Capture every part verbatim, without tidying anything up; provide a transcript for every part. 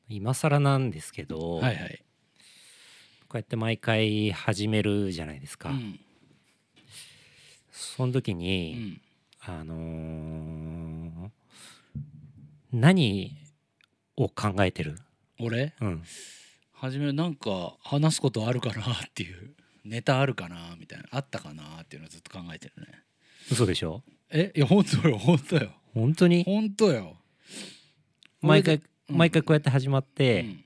今更なんですけど、 はいはい。 こうやって毎回始めるじゃないですか。 うんその時うに、 ん。 あのー何を考えてる？ 俺うん。 初めなんか話すことあるかなっていうネタあるかなみたいなあったかなっていうのをずっと考えてるね。 嘘でしょ？ えいや本当よ本当よ本当に？ 本当よ。 毎回俺でうん毎回こうやって始まっうて、 ん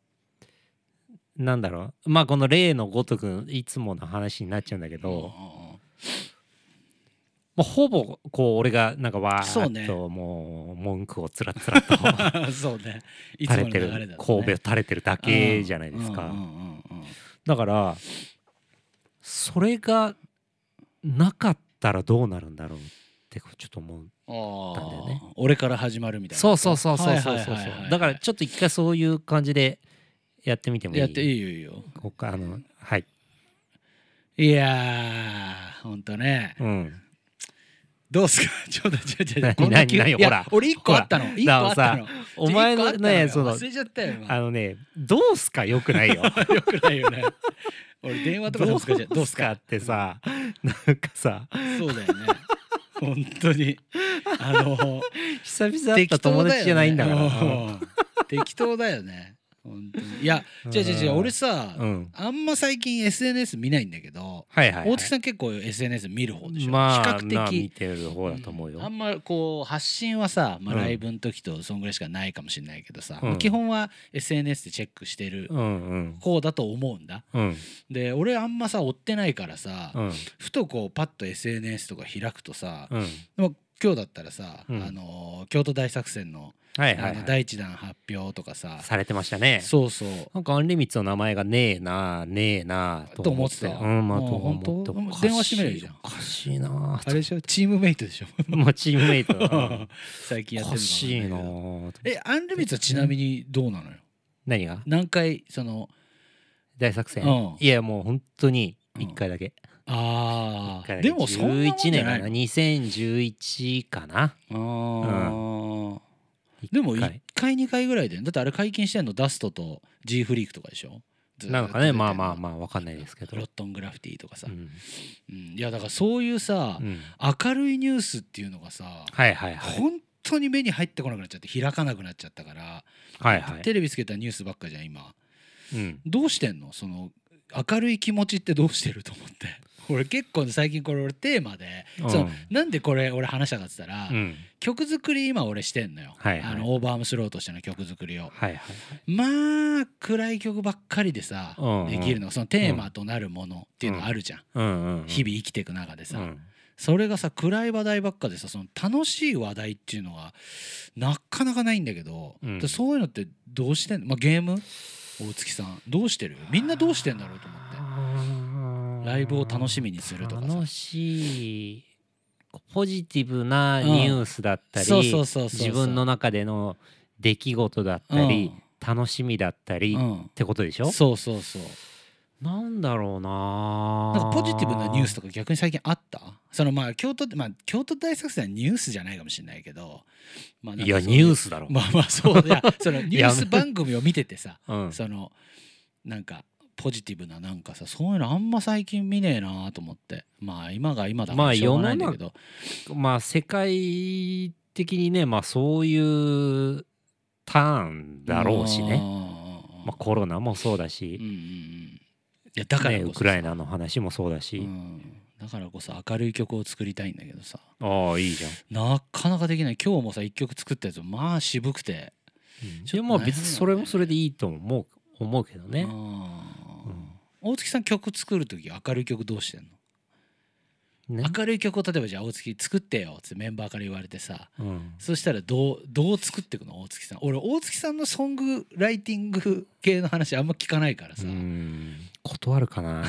なんだろう、まあこの例のごとくいつもの話になっちゃうんだけうんど、 うんもうほぼこう俺がなんかわそうねーっともう文句をつらつらとうんそうねいつ垂れてもの流れる、 だとね。 神戸を垂れてるだけじゃないですか。 うんうんうんうんだからそれがなかったらどうなるんだろうってちょっと思う。 あんだよねあ俺から始まるみたいなそうこと。 そうそうそうそうそうはいはいはいはいはいだからちょっと一回そういう感じでやってみてもいい？ やっていいよいいよ。 ここあのはいいやーほんとねうんどうすかちょっとちょちょ何こんな急いや何何ほら俺一個あったの一個あったの。 お前のねその忘れちゃったよ今。 あのねどうすかよくないよよくないよね。俺電話とかでも使っちゃう。どうすかってさなんかさそうだよね。本当にあの久々会った友達じゃないんだから適当だよね。うん適当だよね。本当にいや違う違う違う俺さ、 うんあんま最近 エスエヌエス 見ないんだけど、 はいはい、はい、 大月さん結構 エスエヌエス 見る方でしょ。 まあ比較的まあ見てる方だと思うよ、 うんあんまこう発信はさ、まあ、 うんライブの時とそんぐらいしかないかもしれないけどさ、 うんまあ基本は エスエヌエス でチェックしてるうんうん方だと思うんだ。 うんで俺あんまさ追ってないからさ、 うんふとこうパッと エスエヌエス とか開くとさ、 うんでも今日だったらさ、 うんあの京都大作戦の、 はいはい、 あのはい、 第一弾発表とかさされてましたね。 そうそうなんかアンリミッツの名前がねえなねえなと思ってた。 うんまあともう思って本当おかしい電話してみればいいじゃん。 おかしいなあれでしょチームメイトでしょまあチームメイトだ最近やってるのかおかしいなもえアンリミッツはちなみにどうなのよ。 何が何回その大作戦、 うんいやもう本当にいっかいだけ、 ああいっかいだけでもそんなもんじゃ 11年かなないの。 にせんじゅういちかな。 あー一回でもいっかいにかいぐらいでだってあれ解禁してんのダストと G フリークとかでしょ。ずーっとなのかね出てんのまあまあまあわかんないですけどロットングラフィティとかさ、 ううんん、 いやだからそういうさ、 うん、 明るいニュースっていうのがさ、 はいはいはい本当に目に入ってこなくなっちゃって開かなくなっちゃったから、 はいはいテレビつけたニュースばっかじゃん今。 うんどうしてんのその明るい気持ちってどうしてると思って俺結構最近これ俺テーマで、 うんそのなんでこれ俺話したかっつったら、 うん曲作り今俺してんのよ、 はいはいあのオーバーアームスローとしての曲作りを。 はいはいまあ暗い曲ばっかりでさ、 うんうんできるのそのテーマとなるものっていうのがあるじゃん、 うんうんうん日々生きていく中でさ、 うんそれがさ暗い話題ばっかでさその楽しい話題っていうのがなかなかないんだけど、 うんでそういうのってどうしてんの、まあ、ゲーム大月さんどうしてるみんなどうしてんだろうと思ってライブを楽しみにするとかさ楽しいポジティブなニュースだったりそうそうそうそうそう自分の中での出来事だったり、楽しみだったり、 うんってことでしょ。 そうそうそうなんだろうななんかポジティブなニュースとか逆に最近あったそのまあ京都まあ京都大作戦はニュースじゃないかもしれないけど、まあ、なんいやかそううニュースだろ、 まあまあそういやそのニュース番組を見ててさうん、 そのなんかポジティブななんかさそういうのあんま最近見ねえなと思ってまあ今が今だからしょうがないんだけど、 まあ世界的にねまあそういうターンだろうしね、まあ、コロナもそうだし、 うんうんうんいやだからこそさね、ウクライナの話もそうだし、 うんだからこそ明るい曲を作りたいんだけどさああいいじゃん、 なかなかできない。今日もさ一曲作ったやつまあ渋くてうん、 ちょっとでも別にそれもそれでいいと思う思うけどね、 うんうん大月さん曲作る時明るい曲どうしてんの？ ね明るい曲を例えばじゃあ大月作ってよってメンバーから言われてさうん、 そしたらどうどう作っていくの大月さん。俺大月さんのソングライティング系の話あんま聞かないからさ、 うん断るかな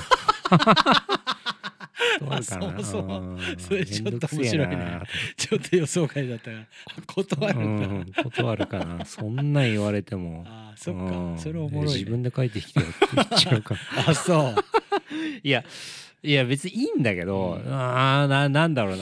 断るかなあそうそううんそれちょっと面白いねめんどくせえなちょっと予想外だったから断るんだ、 うん断るかなそんなん言われてもあそっか、 うんそれおもろい、ね、 自分で書いてきてよって言っちゃうからあそういやいや別にいいんだけど、 うんあーななんだろうな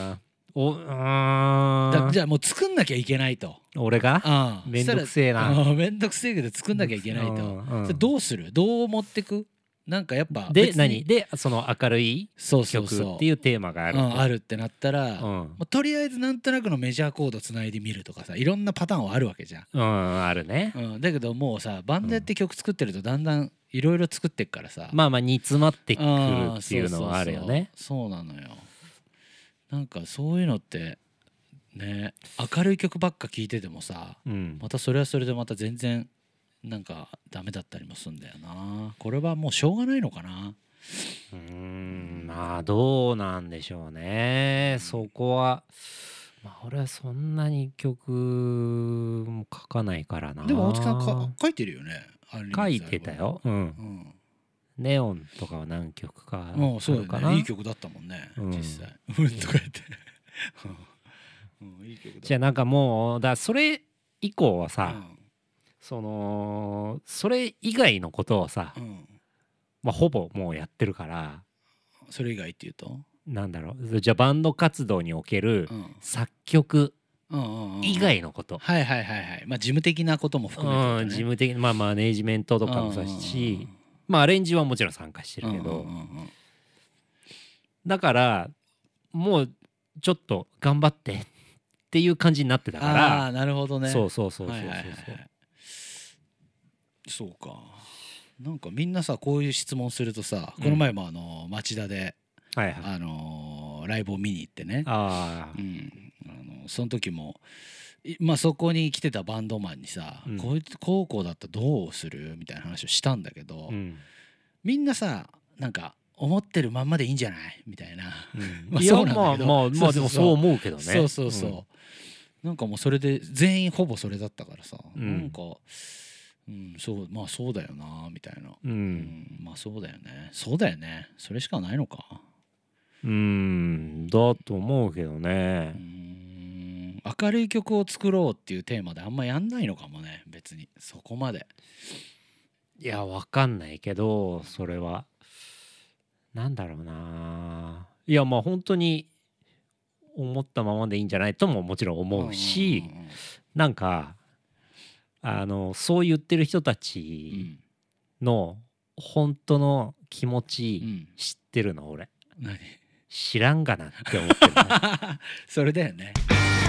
おうーんだじゃあもう作んなきゃいけないと。 俺があめんどくせえな。 あめんどくせえけど作んなきゃいけないと、 うんうんそれどうする？どう持ってく？なんかやっぱで別に何でその明るいそうそう曲そうっていうテーマがあると、 うん、あるってなったら、 うんまあとりあえずなんとなくのメジャーコードつないでみるとかさ、いろんなパターンはあるわけじゃん、 うんあるね。 うん、だけどもうさバンドやって曲作ってるとだんだんいろいろ作ってっからさ、 まあまあ煮詰まってくるあっていうのはあるよね。 そうそうそうそうなのよ。なんかそういうのってね、明るい曲ばっか聴いててもさ、 うんまたそれはそれでまた全然なんかダメだったりもするんだよな。これはもうしょうがないのかな。 うーんまあどうなんでしょうね。そこはまあ俺はそんなに曲も書かないからな。 でも大月さんか書いてるよね。 書いてたよ。うん。 うんネオンとかは何曲かあうん、そうるかな。 だよね。いい曲だったもんね、 うん実際。うんとか言って。うん、いい曲だった。 じゃあなんかもうだそれ以降はさ、 うんそのそれ以外のことをさ、 うん、 まあ、ほぼもうやってるからそれ以外っていうと、 なんだろう、じゃあバンド活動におけるうん作曲うんうんうん、 以外のこと、 はいはいはいはい、まあ事務的なことも含めてってことうん、 ね、 事務的まあマネージメントとかもそうだし、 うんまあアレンジはもちろん参加してうんうんるけど、 うんうんうんだからもうちょっと頑張ってっていう感じになってたかあら、 あなるほどね。 そうそうそうそうそうはいはいはいはいそうか。なんかみんなさこういう質問するとさ、 うんこの前もあの町田ではいはいあのライブを見に行ってね、 あうん、あのその時もいまあそこに来てたバンドマンにさ、 うんこいつ高校だったらどうするみたいな話をしたんだけど、 あうんみんなさなんか思ってるまんまでいいんじゃないみたいな、 うんまあいやそうなんだけどまあまあまあでもそう思うけどね。 そうそうそう、なんかもうそれで全員ほぼそれだったからさ、 うんなんか、うん、そうまあそうだよなみたいな、 ううんん、まあそうだよねそうだよねそれしかないのか。 うんだと思うけどうね。 ん、明るい曲を作ろうっていうテーマであんまやんないのかもね、別にそこまで。 いやわかんないけどそれはなんだろうな。いやまあ本当に思ったままでいいんじゃないとももちろん思うし、 うんうんうんなんかあのそう言ってる人たうちんの本当の気持うちん知ってるの俺。 何知らんがなって思ってるのそれだよね。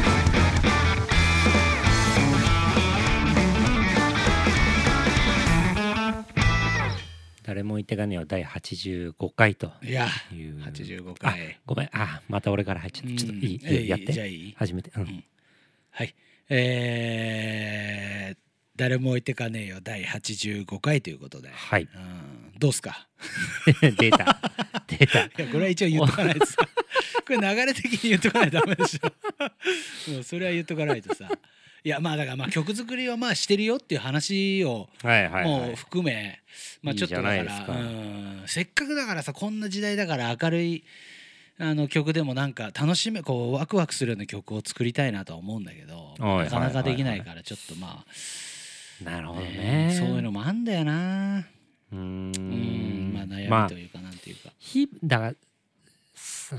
誰も言ってかねえよだいはちじゅうごかいといやいうはちじゅうごあかい。 ごめんあまた俺から入っちゃったちょっといい、 うんいいやってじゃあいい初めて、うんうんはいえー、誰も置いてかねえよだいはちじゅうごかいということで、 はいうん、どうっすか。 出た出たいやこれは一応言っとかないとさこれ流れ的に言っとかないとダメでしょもうそれは言っとかないとさ、いやまあだからまあ曲作りはまあしてるよっていう話をはいはいはもうい含め、まあちょっとだからいいじゃないですかうんせっかくだからさこんな時代だから明るいあの曲でもなんか楽しめこうワクワクするような曲を作りたいなとは思うんだけど、 はいはいはいはいなかなかできないからちょっとまあ、 なるほどねねそういうのもあんだよな。 うーうんんまあ悩まあみというかなんていうか、 ひだからさ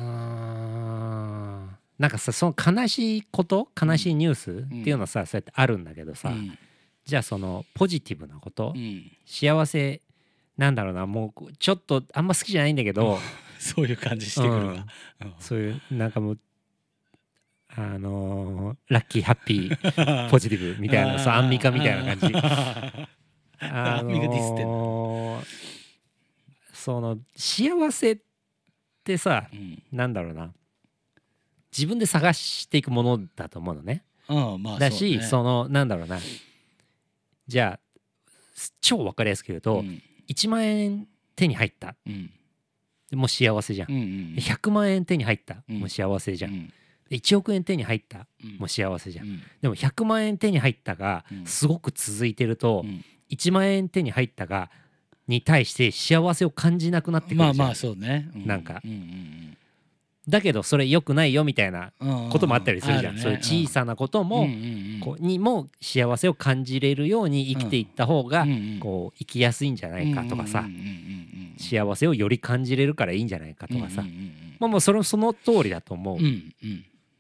なんかさその悲しいこと悲しいニュースっていうのはさ、そうやってあるんだけどさ、 うんじゃあそのポジティブなこと、 うん幸せなんだろうなもうちょっとあんま好きじゃないんだけどそういう感じしてくるわ、うんそういうなんかもうあのーラッキーハッピーポジティブみたいなさアンミカみたいな感じあアンミカディスってんのーその幸せってさうんなんだろうな自分で探していくものだと思うのね。 うんまあだしそうねそのなんだろうなじゃあ超分かりやすく言うと、 うんいちまん円手に入ったうんもう幸せじゃん、 うんうんひゃくまん円手に入った、 うんもう幸せじゃん、 うんいちおく円手に入ったうんもう幸せじゃん、 うんでもひゃくまん円手に入ったがうんすごく続いてると、 うんいちまん円手に入ったがに対して幸せを感じなくなってくるじゃん、 まあまあそうね、うなんかうんうんだけどそれ良くないよみたいなうんうんこともあったりするじゃん、 あねそういう小さなことも、 うんうんうんこうにも幸せを感じれるように生きていった方が、 うんうんこう生きやすいんじゃないかとかさ、 うんうんうんうん幸せをより感じれるからいいんじゃないかとかさ、 うんうんうんまあもうそれその通りだと思う、 うんうん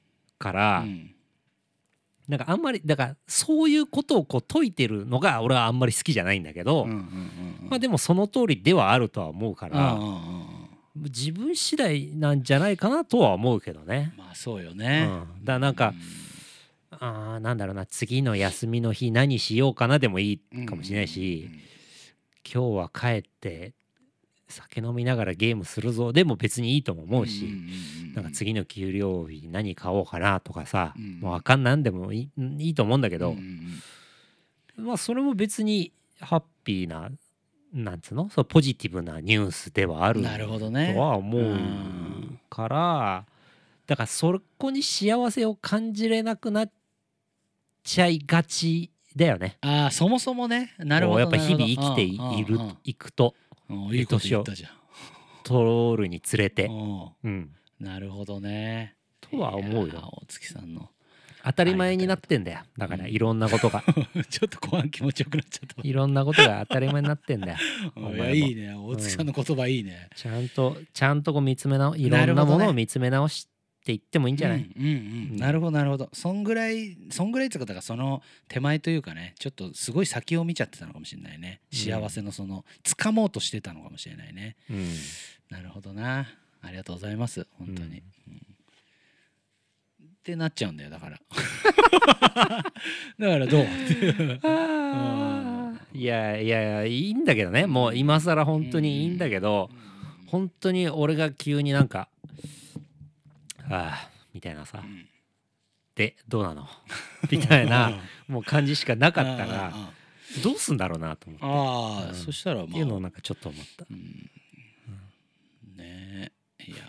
かうら、 んなんかあんまりだからそういうことをこう解いてるのが俺はあんまり好きじゃないんだけど、 うんうんうんうんまあでもその通りではあるとは思うかうんうんら、 うんうん自分次第なんじゃないかなとは思うけどね。 まあそうようん、 ね。 だからなんか、あーなんだろうな、次の休みの日何しようかなでもいいかもしれないし、今日は帰って酒飲みながらゲームするぞでも別にいいとも思うし、なんか次の給料日何買おうかなとかさ、 うんもう分かんなんでもいい、いいと思うんだけど、 うんうんまあそれも別にハッピーな、なんつうの、そうポジティブなニュースではあるなるほどねとは思ううんからだからそこに幸せを感じれなくなっちゃいがちだよね。 ああそもそもね。なるほこうやっぱどなるほど。 日々生きていいるうんうんいくとうんうんいいこと言ったじゃん。 通るにつれて、 ううん、 んなるほどね。 とは思うよ。 いやー大月さんの当たり前になってんだよ。だからいろんなことがちょっと後半気持ちよくなっちゃった。 いろんなことが当たり前になってんだよ。おいや前もいいね大月さんの言葉いいね。 ちゃんとちゃんとこう見つめ直いろんななるほどねものを見つめ直していってもいいんじゃない？ うんうんうん、なるほどなるほど。そんぐらいそんぐらいってことがその手前というかねちょっとすごい先を見ちゃってたのかもしれないね。幸せのその掴もうとしてたのかもしれないね。 うん、 なるほどな。ありがとうございます本当に、うんってなっちゃうんだよだからだからどうあーいやいやいやいいんだけどね、もう今更本当にいいんだけど、本当に俺が急になんか「ああ」みたいなさうん 「でどうなの?」みたいなもう感じしかなかったらあどうすんだろうなと思って、 あ、 うんそしたらまあっていうのをなんかちょっと思った。 うんねえいや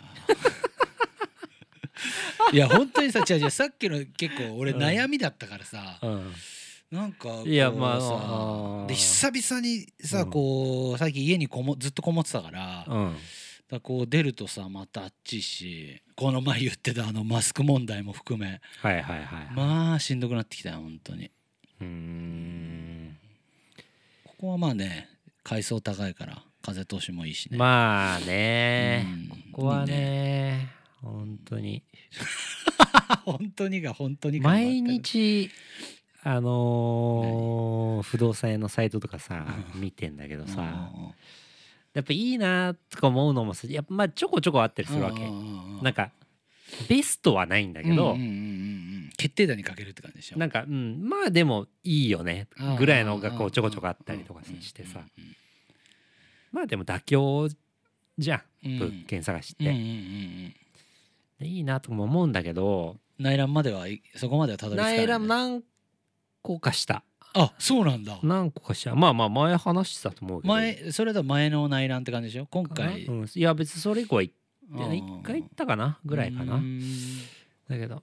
いや本当にさ違う違うさっきの結構俺うん悩みだったからさ、 うんなんかこういやまあさあーで久々にさ、 うんこう最近家にこもずっとこもってたから,、だかうんらこう出るとさまたあっちいしこの前言ってたあのマスク問題も含めはいはいはい、 まあしんどくなってきたよ本当に。 うーんここはまあね階層高いから風通しもいいしね。 まあね、 うんここはいいね本当に本当にが本当にが毎日あのー不動産屋のサイトとかさ見てんだけどさ、やっぱいいなとか思うのもさやっぱまあちょこちょこあったりするわけ。なんかベストはないんだけど、 うんうんうんうん決定打にかけるって感じでしょ。 なんか、うん、まあでもいいよねぐらいのがこうちょこちょこあったりとかしてさ、まあでも妥協じゃん、 うん物件探しって、 うんうんうんうんでいいなとも思うんだけど、 内覧まではいそこまではたどり着かない、ね、 内覧何個かしたあそうなんだ。 何個かしたまあまあ前話してたと思うけど、 前それだ前の内覧って感じでしょ今回。 うん、いや別にそれ以降は行ってうん一回行ったかなぐらいかな。 うんだけど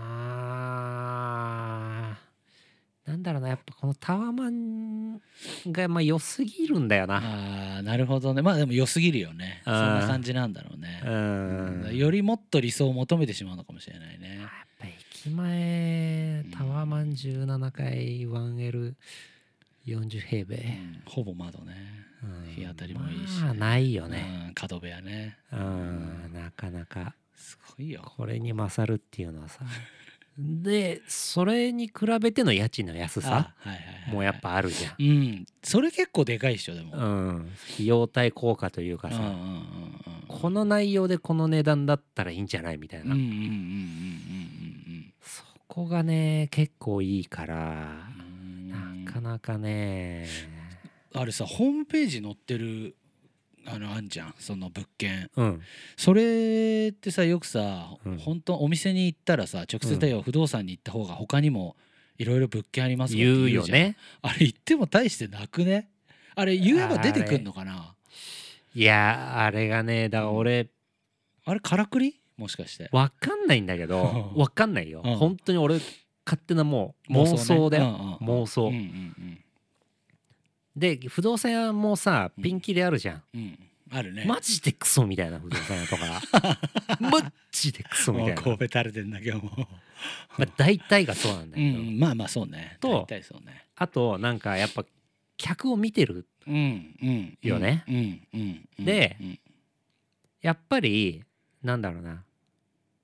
あーなんだろうな、やっぱこのタワマンがまあ良すぎるんだよな。 あーなるほどね。まあでも良すぎるよね。そんあーな感じなんだろうねう。んよりもっと理想を求めてしまうのかもしれないね。 やっぱ駅前タワマンじゅうななかい ワンエルよんじゅう 平米、 うんほぼ窓ね。 うん日当たりもいいし、 まあないよね。 うん角部屋ね。 うんなかなかすごいよ。 これに勝るっていうのはさでそれに比べての家賃の安さあはいはいはいはいもうやっぱあるじゃん。 うんそれ結構でかいっしょでも。 うん費用対効果というかさ、 うんうんうんうんこの内容でこの値段だったらいいんじゃないみたいな、 うんうんうんうんうんそこがね結構いいからうんなかなかねあれさホームページ載ってるあのあんじゃんその物件。 うんそれってさよくさ、 うん本当お店に行ったらさ直接だよ、不動産に行った方が他にもいろいろ物件ありますよって言うよ言うじゃん。 ね。 あれ言っても大してなくね。あれ言えば出てくんのかな。 いやあれがねだから俺あれからくりもしかして。 わかんないんだけどわかんないよ、 うん本当に俺勝手なもう妄想だよ、 ねうんうんうん妄想、 うんうんで不動産屋もさピンキリあるじゃん、 うんうんあるね。 マジでクソみたいな不動産屋とかマジでクソみたいな、 もう神戸垂れてんだけども。 まあ、大体がそうなんだうけど、 んまあまあそうね。 と大体そうね。 あとなんかやっぱ客を見てるうんうんよねうんうんうんでうんやっぱりなんだろうな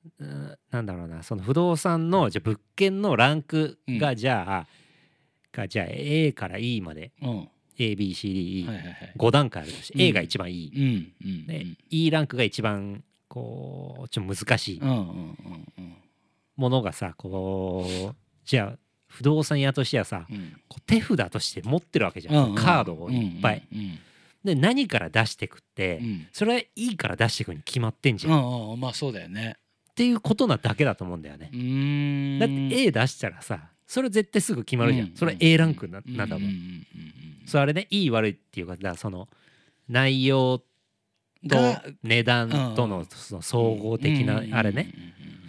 うんなんだろうな、その不動産のじゃあ物件のランクがじゃあ、がじゃあ A から E までうん ABCDE はいはいはいご段階あるとして、 うん A が一番いい、 うんうんで E ランクが一番こうちょっと難しいうんうんうんうんものがさ、こうじゃあ不動産屋としてはさ、 うんこう手札として持ってるわけじゃん、 うんうんカードをいっぱい、 うんうんで何から出してくって、 うんそれはいいから出してくに決まってんじゃん、 うっんうんまあそうだよねていうことなだけだと思うんだよね。 うーんだって A 出したらさ、それ絶対すぐ決まるじゃん、 うんそれは A ランクな,、 うんなんだもん、 うんうんうんそれあれね、いい悪いっていうか、だからその内容とが値段とうんのその総合的なあれね、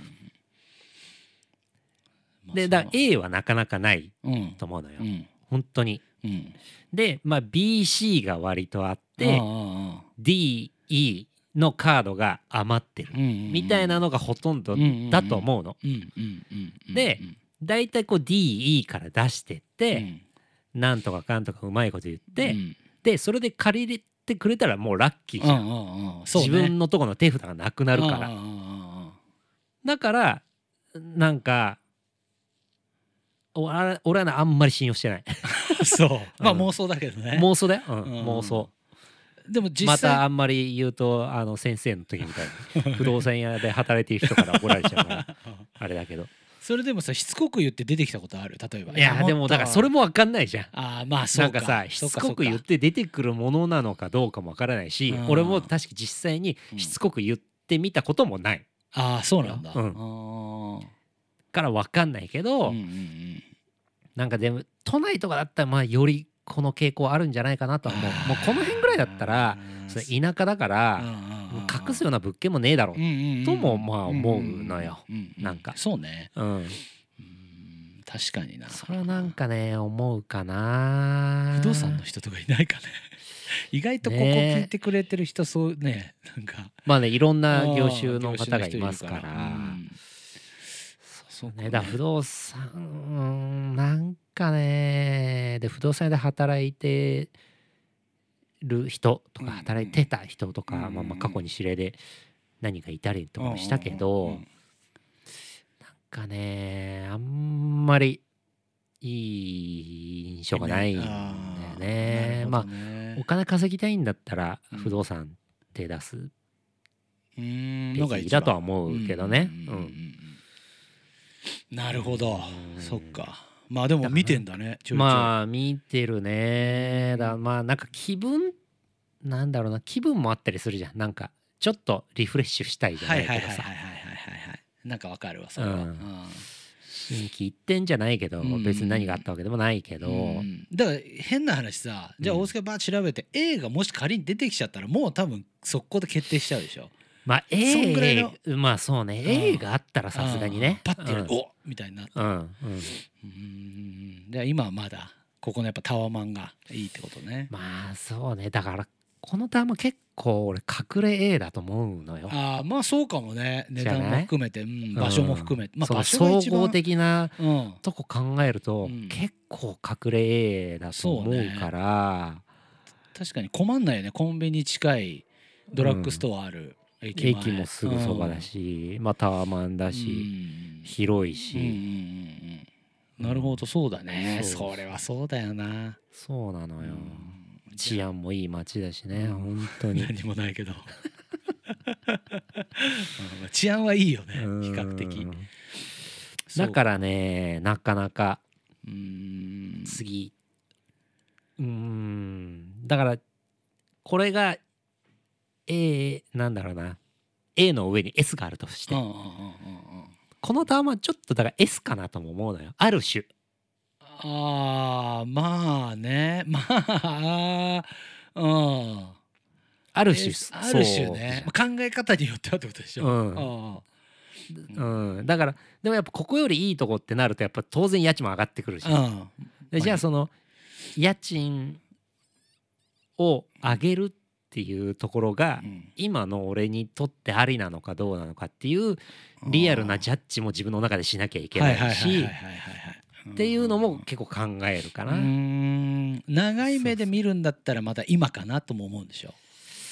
でだから A はなかなかないうんと思うのよ、 うん本当に。 うんでまあ ビーシー が割とあっうんて、 うんディーイー のカードが余ってるうんみたいなのがほとんどだと思うの。 うんうんうんうんでだいたいこう ディーイー から出してっうて、 んなんとかかんとかうまいこと言って、 うんでそれで借りてくれたらもうラッキーじゃん、 うんうんうんそうね自分のとこの手札がなくなるから。 うんうんうんうんだからなんかおあ俺はねあんまり信用してないそうまあうん妄想だけどね妄想だよ、うんうん妄想。 でも実またあ際んまり言うとあの先生の時みたいに不動産屋で働いてる人から怒られちゃうからあれだけど、 それでもさしつこく言って出てきたことある例えばいやでもだからそれもも分かんないじゃん。 ああまあそうかなんかさしつこく言って出てくるものなのかどうかも分からないし、 うん俺も確か実際にしつこく言ってみたこともないああそうなんだうんあーから分かんないけど、 うんうんうんなんかでも都内とかだったらまあよりこの傾向あるんじゃないかなとは思う。もうこの辺ぐらいだったらそれ田舎だから隠すような物件もねえだろうともまあ思うのよ。なんかそうねうんうん確かになそれはなんかね思うかな。 不動産の人とかいないかね意外とここ聞いてくれてる人そうねなんかまあねいろんな業種の方がいますから。 うんそうね、だから不動産うんなんかねで不動産屋で働いてる人とか働いてた人とか、 うんまあ、まあ過去に指令で何かいたりとかもしたけど、 うんうんうんうんなんかねあんまりいい印象がないんだよね。まあお金稼ぎたいんだったら不動産手出すべべきだとは思うけどね。うんなるほどうんそっかまあでも見てんだねちょいちょいまあ見てるね。だまあなんか気分なんだろうな気分もあったりするじゃん。なんかちょっとリフレッシュしたいじゃはないいけどさはいはいはいはいはいはいなんかわかるわそれはうんうん心機一転じゃないけどうん別に何があったわけでもないけど、 うんだから変な話さじゃあうん大塚バー調べて A がもし仮に出てきちゃったらもう多分速攻で決定しちゃうでしょまあそんぐらい A のまあそうねうん A があったらさすがにねパッてやるうんおみたいになってうんうんうんじゃあ今はまだここのやっぱタワマンがいいってことねまあそうねだからこのターンも結構俺隠れ A だと思うのよ。 ああまあそうかもね値段もじゃない含めてうん場所も含めてまあその場所が一総合番的なうんとこ考えると、 うん結構隠れ A だと思うから確かに困んないよねコンビニ近いドラッグストアある駅前駅もすぐそばだし、まあタワマンだし、 うん広いうんうんし、 うんうんなるほどそうだねそうそれはそうだよなそうなのよ、 うん治安もいい街だしね、 うん本当に何もないけどうん治安はいいよね比較的うんだからねなかなかうーん次うーんだからこれが A なんだろうな A の上に S があるとして、 うんうんうんうんうんこのターンはちょっとだから S かなとも思うのよある種。 ああまあねまあうんある種えある種ねそう考え方によってはってことでしょうんあうん、だからでもやっぱここよりいいとこってなるとやっぱ当然家賃も上がってくるし、 あうんでじゃあその家賃を上げるっていうところがうん今の俺にとってありなのかどうなのかっていうリアルなジャッジも自分の中でしなきゃいけないしっていうのも結構考えるかな。 うーん長い目で見るんだったらまた今かなとも思うんでしょ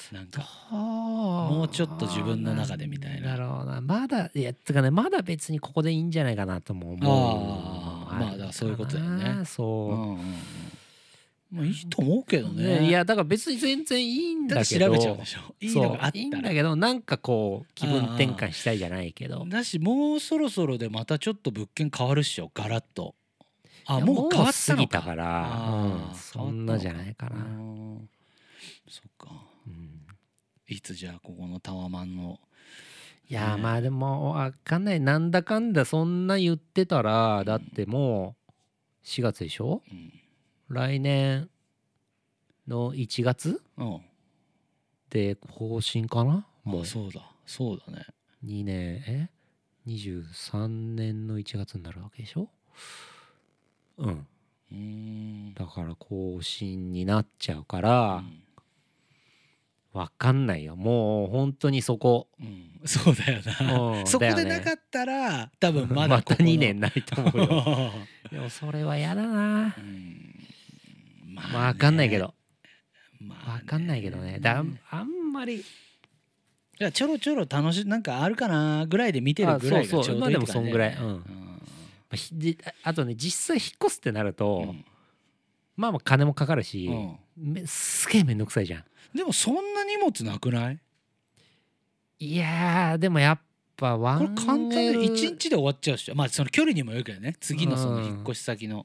なんかももうちょっと自分の中でみたいな。 だろうな、まだいやつかね、まだ別にここでいいんじゃないかなとも思う。 ああまあだからそういうことだよね。 そう。 うんうんうん、まあいいと思うけどね。 ね、いやだから別に全然いいんだけど、 調べちゃうでしょ。いいのがあったらいいんだけど、なんかこう気分転換したいじゃないけど。 だしもうそろそろでまたちょっと物件変わるっしょ、ガラッと。あもう変わったのか。 過ぎたから、うん、そんなじゃないかな。 そっか、 うん、 いつじゃあここのタワマンの。 いやまあでも分かんない、なんだかんだそんな言ってたら、だってもうしがつでしょ、うん、来年のいちがつ、うん、で更新かな。もうそうだそうだね、 にねんえにじゅうさんねんのいちがつになるわけでしょ。うん、うーんだから更新になっちゃうから、うん、分かんないよもう本当にそこ、うん、 そうだよな、うん、そこでなかったら多分まだここのまたにねんないと思うよでもそれは嫌だな、うん、まあ、ね、分かんないけど、まあ、分かんないけどね、だあんまりいやちょろちょろ楽しいなんかあるかなぐらいで見てるぐらいがちょうどいいって感じだよね。まあでもそんぐらい、うん、 あとね実際引っ越すってなると、うん、まあまあ金もかかるし、うん、すげえめんどくさいじゃん。 でもそんな荷物なくない？ いやでもやっぱワンエルこれ簡単でいちにちで終わっちゃうし、まあその距離にもよるけどね、次のその引っ越し先の、うん、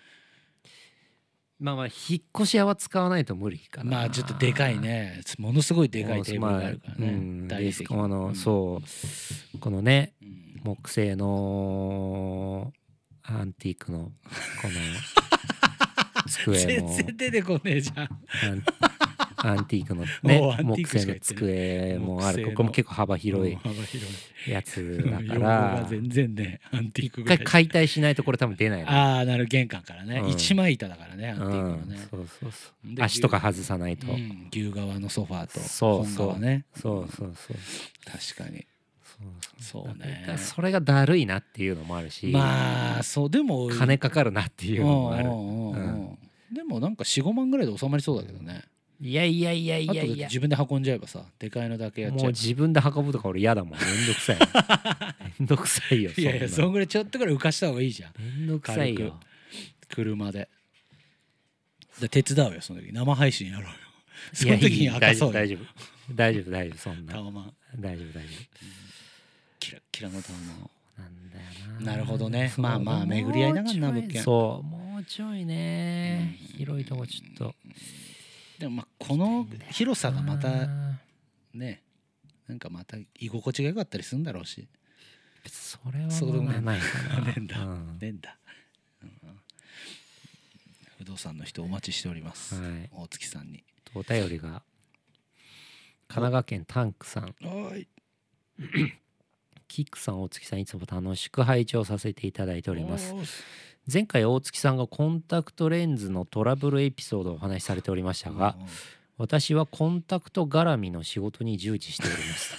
まあまあ引っ越し屋は使わないと無理かな。 まあちょっとでかいね、ものすごいでかいテーブルがあるからね、まあうん、 大理石の、うん、そうこのね、うん、木製のアンティークのこの机も全然出てこねえじゃんアンティークのね木製の机もある。ここも結構幅広いやつだから全然ねアンティークぐらい解体しないとこれ多分出ないの。 ああなる玄関からね、うん、一枚板だからねアンティークのね、うん、 そうそうそう足とか外さないと、うん、 牛側のソファーと本側ね、 そうそうそう確かにそうそうね、 それがだるいなっていうのもあるし、 まあそうでも金かかるなっていうのもある。 でもなんか よん,ご 万ぐらいで収まりそうだけどね。 いやいやいやいやいや、 あと自分で運んじゃえばさ、でかいのだけやっちゃえば。 もう自分で運ぶとか俺嫌だもん。めんどくさいめんどくさいよ。 いやいやそんぐらいちょっとぐらい浮かした方がいいじゃん。 めんどくさいよ車で。で手伝うよその時、生配信やろうよその時に明かそうよ。 大丈夫大丈夫大丈夫そんなタワマン大丈夫大丈夫、 キラキラのタワマンなんだよな。 なるほどね。まあまあ巡り合いながらな物件。 そうもうちょいね、うん、広いとこちょっと。 でもまあこの広さがまたね、なんかまた居心地が良かったりするんだろうし。 それはそうでもないかな。 ねんだ、うん、ねんだ、うん。不動産の人お待ちしております。はい、大月さんに。 お便りが神奈川県タンクさん。 はい。 キックさん、大月さん、いつも楽しく拝聴させていただいております。前回大月さんがコンタクトレンズのトラブルエピソードをお話しされておりましたが、私はコンタクト絡みの仕事に従事しております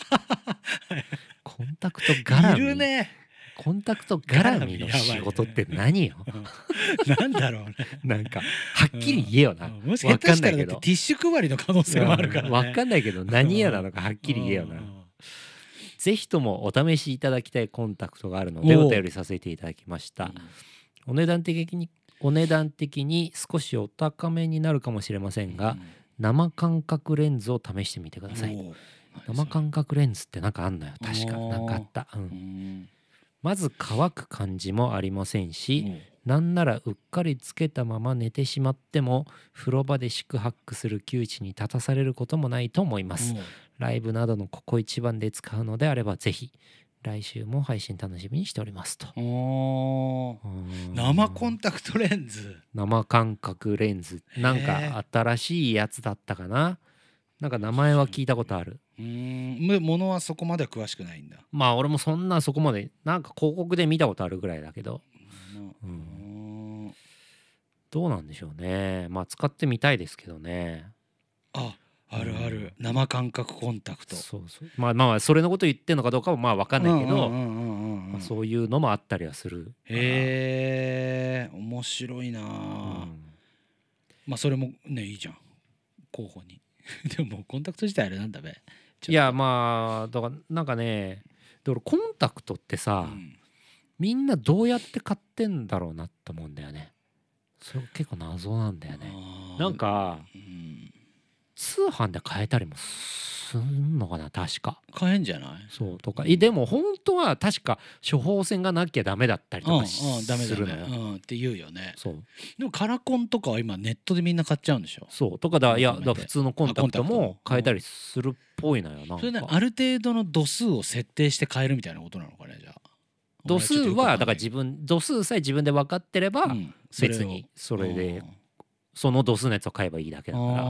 コンタクト絡みいるね。コンタクト絡みの仕事って何よなんだろうねなんかはっきり言えよな、うん、 もしかしたらだってティッシュ配りの可能性もあるからね、 分かんないけど何やなのかはっきり言えよな。ぜひともお試しいただきたいコンタクトがあるのでお便りさせていただきました。お値段的にお値段的に少しお高めになるかもしれませんが、うん、生感覚レンズを試してみてください。生感覚レンズってなんかあんのよ、確かなんかあった、うん、まず乾く感じもありませんし、なんならうっかりつけたまま寝てしまっても風呂場で宿泊する窮地に立たされることもないと思います。ライブなどのここ一番で使うのであればぜひ。来週も配信楽しみにしておりますと。 お生コンタクトレンズ、 生感覚レンズ、なんか新しいやつだったかな。なんか名前は聞いたことある。 うーん、ものはそこまで詳しくないんだ。 まあ俺もそんなそこまでなんか広告で見たことあるぐらいだけど、うん、どうなんでしょうね。まあ使ってみたいですけどね。 ああるある、うん、生感覚コンタクト。 そうそうまあまあそれのこと言ってんのかどうかはまあ分かんないけど、そういうのもあったりはする。 へえ面白いな、うん、まあそれもねいいじゃん候補にでももうコンタクト自体あれなんだべ。 いやまあだからなんかね、で俺コンタクトってさ、 うんみんなどうやって買ってんだろうなって思うんだよね。それ結構謎なんだよね。 あーなんかうん通販で買えたりもすんのかな確か。 買えんじゃない？ そうとかいでも本当は確か処方箋がなきゃダメだったりとうんうかしんダメだするのよ。 ねうんって言うよね。 そうでもカラコンとかは今ネットでみんな買っちゃうんでしょ。 そうとかだいや求めてだから普通のコンタクトあコンタクトも買えたりするっぽいのよ。なんそれねかある程度の度数を設定して買えるみたいなことなのかねじゃあ。 度数はだから自分分度数さえ自分で分かってれば別にそれでその度数のやつを買えばいいだけだから。だかあ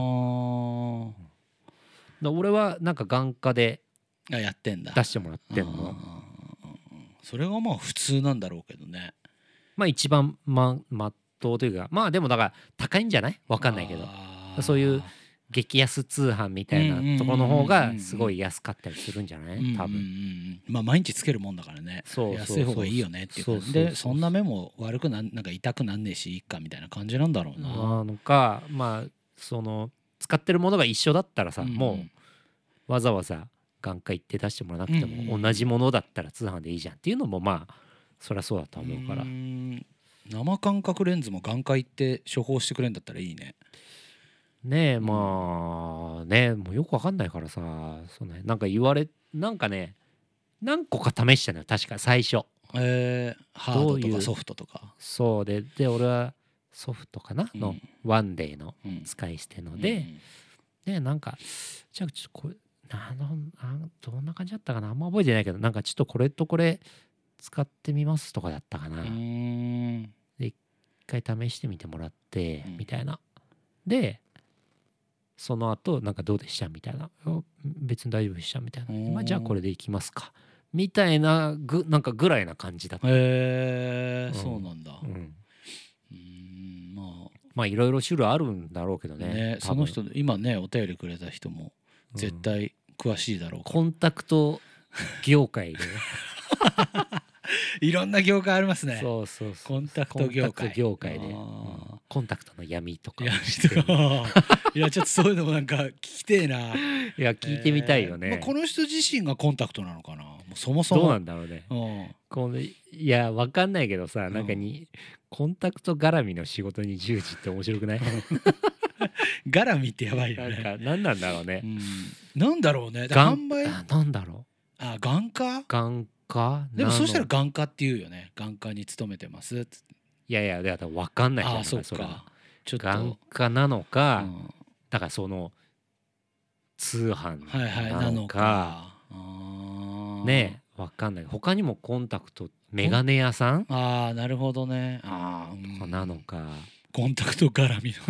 ら俺はなんか眼科であやってんだ。 出してもらってんの。 うんうんうんうんそれがまあ普通なんだろうけどね。 まあ一番ままっとうというかまあでもだから高いんじゃない分かんないけどあーそういう激安通販みたいなところの方がすごい安かったりするんじゃない多分。 うんうんうんうんまあ毎日つけるもんだからね。 そうそうそう安い方がいいよねっていう感じでそうそうそうそんな目も悪くなんなんか痛くなんねえしいいかみたいな感じなんだろうな。 なのかまあその使ってるものが一緒だったらさ、 うんうんもうわざわざ眼科行って出してもらわなくてうんうんうんも同じものだったら通販でいいじゃんっていうのもまあそりゃそうだと思うから。 うーん生感覚レンズも眼科行って処方してくれんだったらいいね。 ねえまあねもうよくわかんないからさそうねなんか言われなんかね何個か試したのよ確か最初。 えー、ハードどういうとかソフトとか。 そうでで俺はソフトかなのうんワンデーのうん使い捨てので、でなんかじゃあちょっとこれあのあどんな感じだったかなあんま覚えてないけどなんかちょっとこれとこれ使ってみますとかだったかな。 うんうーん一回試してみてもらってうんみたいな。でその後なんかどうでしたみたいなあ別に大丈夫でしたみたいな、 おーまあ、じゃあこれでいきますかみたいなぐなんかぐらいな感じだった。 へえうんそうなんだ。 うん、 うーんままあいろいろ種類あるんだろうけどねあね多分その人今ねお便りくれた人もうん絶対詳しいだろうから、 コンタクト業界でいろんな業界ありますね。 そうそうそうコンタクト業界コンタクト業界で、 あーうんコンタクトの闇とかいや知ってるいやちょっとそういうのもなんか聞きてえな。 いや聞いてみたいよね、 えーまあ、この人自身がコンタクトなのかなもうそもそも。 どうなんだろうねうんこのいやわかんないけどさんなんかにコンタクト絡みの仕事に従事って面白くない絡みってやばいよなんね。 か何なんだろうねうん、なんだろうね。だ眼販売あなんだろあ眼科う眼科でもそしたらなの眼科って言うよね。眼科に勤めてますっつって。 いやいやだからわかんないじゃんああそっだかられはか。ちょっと眼科なのか、 うんだからその通販はいはいなのなのか、 か。あーねえわかんない他にもコンタクトメガネ屋さんああなるほどね。ああ、 とかなのか、 コンタクト絡みの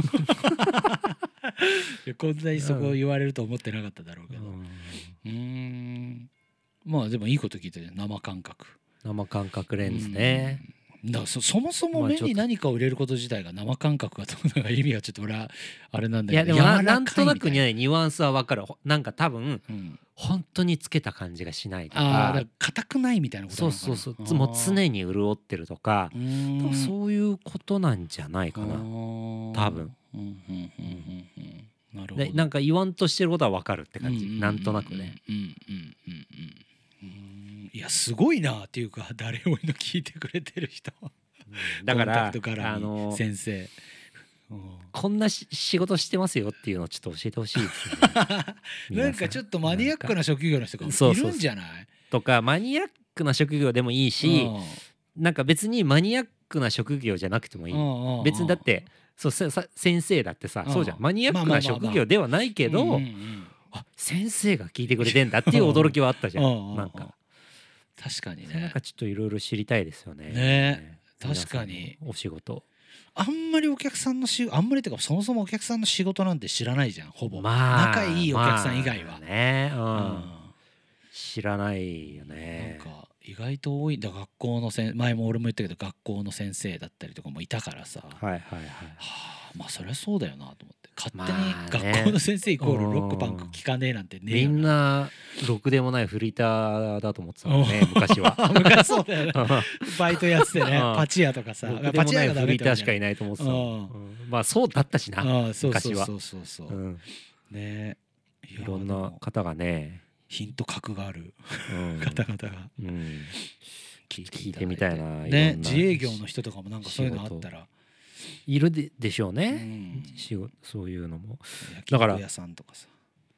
いやこんなにそこ言われると思ってなかっただろうけど。 うんうーんまあでもいいこと聞いたじゃん生感覚。 生感覚レンズね、 うんだから そ, そもそも目まあちょっとに何かを入れること自体が生感覚がどうなのか意味がちょっと俺はあれなんだいやけどでもななん柔らかいみたいとなくねニュアンスはわかるほなんか多分うん、 本当につけた感じがしないとかああだから硬くないみたいなことそうなのかな。 そうそうもう常に潤ってるとかうーん多分そういうことなんじゃないかな。 あー多分うんうんうんうんうんなるほどでなんか言わんとしてることはわかるって感じなんとなくね。 うんうんうんうんうんうんいやすごいなっていうか誰をの聞いてくれてる人だからコンタクト絡みあの先生うんこんなし仕事してますよっていうのをちょっと教えてほしいですよねなんかちょっとマニアックな職業の人がそうそうそういるんじゃないとかマニアックな職業でもいいしなんか別にマニアックな職業じゃなくてもいいい別にだってそうささ先生だってさうんそうじゃんマニアックなまあまあまあまあ職業ではないけどうんうんうんあ先生が聞いてくれてんだっていう驚きはあったじゃうんうんうんんなんか確かにそれなんねかちょっといろいろ知りたいですよね。 ね皆さんの確かにお仕事あんまりお客さんのしあんまりっていうかそもそもお客さんの仕事なんて知らないじゃんほぼ、 まあ仲いいお客さん以外は、 まあねううんん知らないよなんね。 か意外と多いんだ学校のせん前も俺も言ったけど学校の先生だったりとかもいたからさ、ははいはいはい。 あまあそりゃそうだよなと思って勝手にまあね学校の先生イコールロックパンク聞かねえなんてねえみんよななろくでもないフリーターだと思ってたもんね昔は。 昔そうだよねバイトやっててねうんパチ屋とかさろくでパチ屋がダもないフメってわけじゃないリーターしかいないと思ってたもん。 うんうんまあそうだったしな。 ああそうそう昔はそうそうそう、 うんねいろんな方がね、 ヒント格があるうん方々がうん聞いて聞いてみたいな、いね、 ろんな自営業の人とかもなんかそういうのあったら、 いるででしょううね、 ん、 仕事そういうのも焼だから肉屋さんとかさ、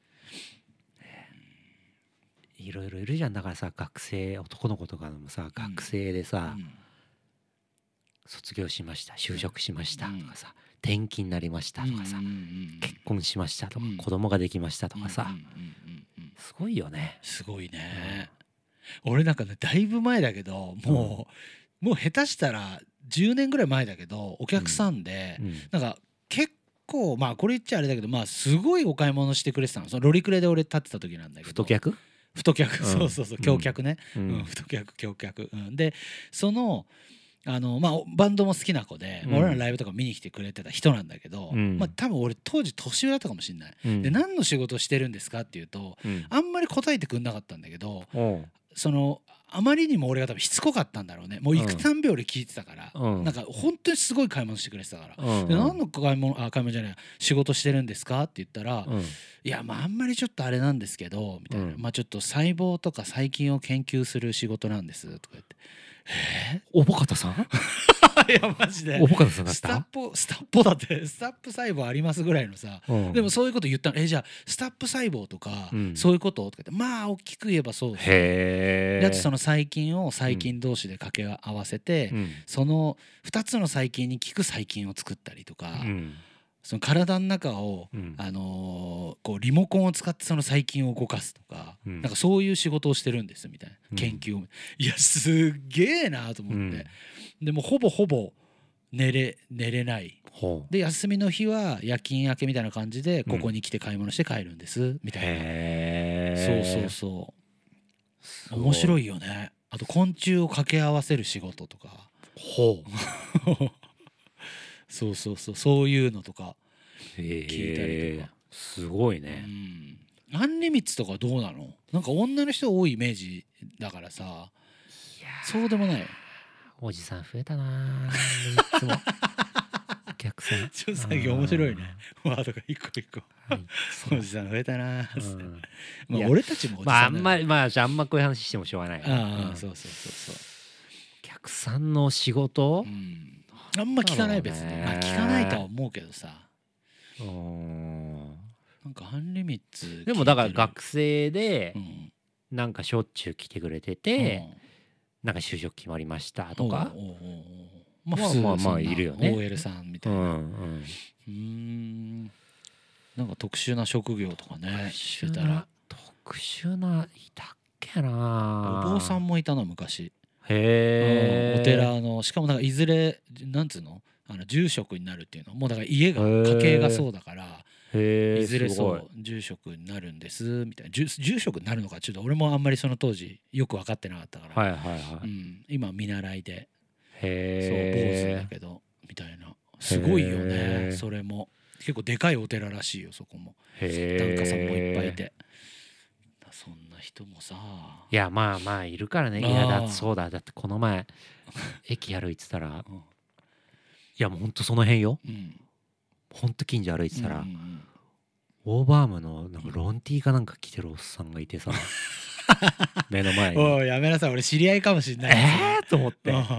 いろいろいるじゃん。だからさ、学生男の子とかでもさ、学生でさ、 うん卒業しました、就職しましたうんとかさ、転勤になりましたとかさ、 うんうんうん結婚しましたとか、 うん子供ができましたとかさ、 うんうんうんうんうんすごいよね。 すごいね、俺なんかねだいぶ前だけどもう、もう下手したらじゅうねんぐらい前だけどお客さんで、 うんなんか結構まあこれ言っちゃあれだけど、まあすごいお買い物してくれてたの。そのロリクレで俺立ってた時なんだけど、 太客、 太客、 うんそうそうそう、橋脚ね、 ううんん、太客橋脚、うん、でそのあのまあバンドも好きな子で、 うんまあ俺らのライブとか見に来てくれてた人なんだけど、 うんまあ多分俺当時年上だったかもしれない、 うんで何の仕事してるんですかっていうとうんあんまり答えてくんなかったんだけど、 おうそのあまりにも俺が多分しつこかったんだろうね。もう行くたんび俺聞いてたから、 うんなんか本当にすごい買い物してくれてたから、 うんで何の買い物あ買い物じゃない仕事してるんですかって言ったら、 うんいやまああんまりちょっとあれなんですけどみたいな、 うんまあちょっと細胞とか細菌を研究する仕事なんですとか言って、 おぼかたさんいやマジでおぼかたさんだっスタッた、 ポスタッポだってスタップ細胞ありますぐらいのさ、 うんでもそういうこと言ったの。えじゃあスタップ細胞とか、 うんそういうこととか言って、まあ大きく言えばそうですよへえ。 であとその細菌を細菌同士で掛け合わせて、 うんそのふたつの細菌に効く細菌を作ったりとか、 うんその体の中を、 うんあのーこうリモコンを使ってその細菌を動かすとか、 うんなんかそういう仕事をしてるんですみたいなうん研究を、いやすっげえなと思って、でもほぼほぼ寝れ寝れないほうで休みの日は夜勤明けみたいな感じでうんここに来て買い物して帰るんですみたいな、 へえ。 そうそうそう面白い。 いよね。あと昆虫を掛け合わせる仕事とかほう。 そうそうそうそういうのとか、 へ聞いたりとかすごいうね。 ん、アンリミッツとかどうなの？なんか女の人多いイメージだからさ、 いやそうでもない。 おじさん増えたな。いつもお客さん。 ちょっと最近面白いね。ワードが一個一個。 あー。はいおじさん増えたな。 うんまあいや俺たちもおじまああさんだよんまりまあじゃああんまこういう話してもしょうがない。 ああ、 うんそうそうそうそう。 お客さんの仕事う。ん。あんま聞かない別に。まあ聞かないとは思うけどさ。 うんなんかアンリミッツ聞いてる。 でもだから学生でうんなんかしょっちゅう来てくれてて、なんか就職決まりましたとか。 おうおうおうおうまあまあ普通まあまあそんないるよねオーエル さんみたういな。 んうん。 うーんなんか特殊な職業とかねして特殊たらな特殊ないたっけな。 お坊さんもいたの昔、 へえ。 うんお寺のしかもなんかいずれなんつうのあの住職になるっていうのもうだから家がへー家系がそうだからへえ。 いずれすごいそう住職になるんですみたいな住住職になるのかちょっと俺もあんまりその当時よく分かってなかったから、 はいはいはい。 うん、今見習いでそう坊主へえ。 だけどみたいなすごいよへーねそれも結構でかいお寺らしいよそこもへえ。 檀家さんもいっぱいいてそんな人もさいやまあまあいるからね。いあーやだってそうだ。だってこの前駅歩いてたら、いうんやもうほんとその辺よ。 うんほんと近所歩いてたら、 うんうんオーバームのなんかロンティーかなんか着てるおっさんがいてさ、目の前に。 おいやめなさい俺知り合いかもしんないえーと思って、 うん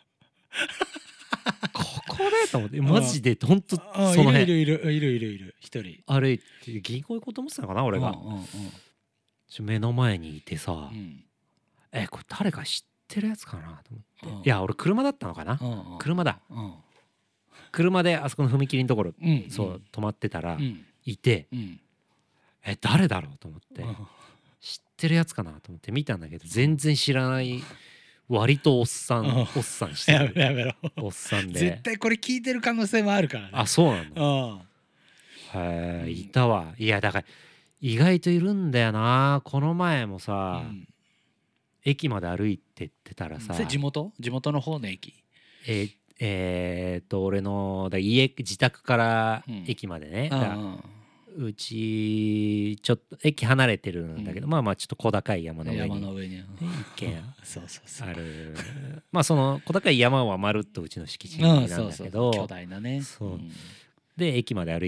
ここでと思ってマジでほんとあその辺いるいるいるいるいるいる一人歩いて銀行行こうと思ってたのかな俺が、 うんうんうんちょ目の前にいてさ、 うんえこれ誰か知ってるやつかなと思って、 うんいや俺車だったのかな、 うんうん車だうん車であそこの踏切のところ、 うんそう止まってたら、 うんいてうんえ誰だろうと思って、 うん知ってるやつかなと思って見たんだけど全然知らない割とおっさん、 うんおっさんしてやめろるやめろおっさん絶で対これ聞いてる可能性もあるからねあそうなんだうんへえうんいたわいやだから意外といるんだよなこの前もさ、 うん駅まで歩いてってたらさそれ地元地元の方の駅えーえーっと俺のだ家自宅からうん駅までね、 うんだうちちょっと駅離れてるんだけど、 うんまあまあちょっと小高い山の上に山の上に一軒そうそうそうあるまあその小高い山はまるっとうちの敷地うんなんだそうそうけど、 巨大なねそうんで駅まで歩いてっ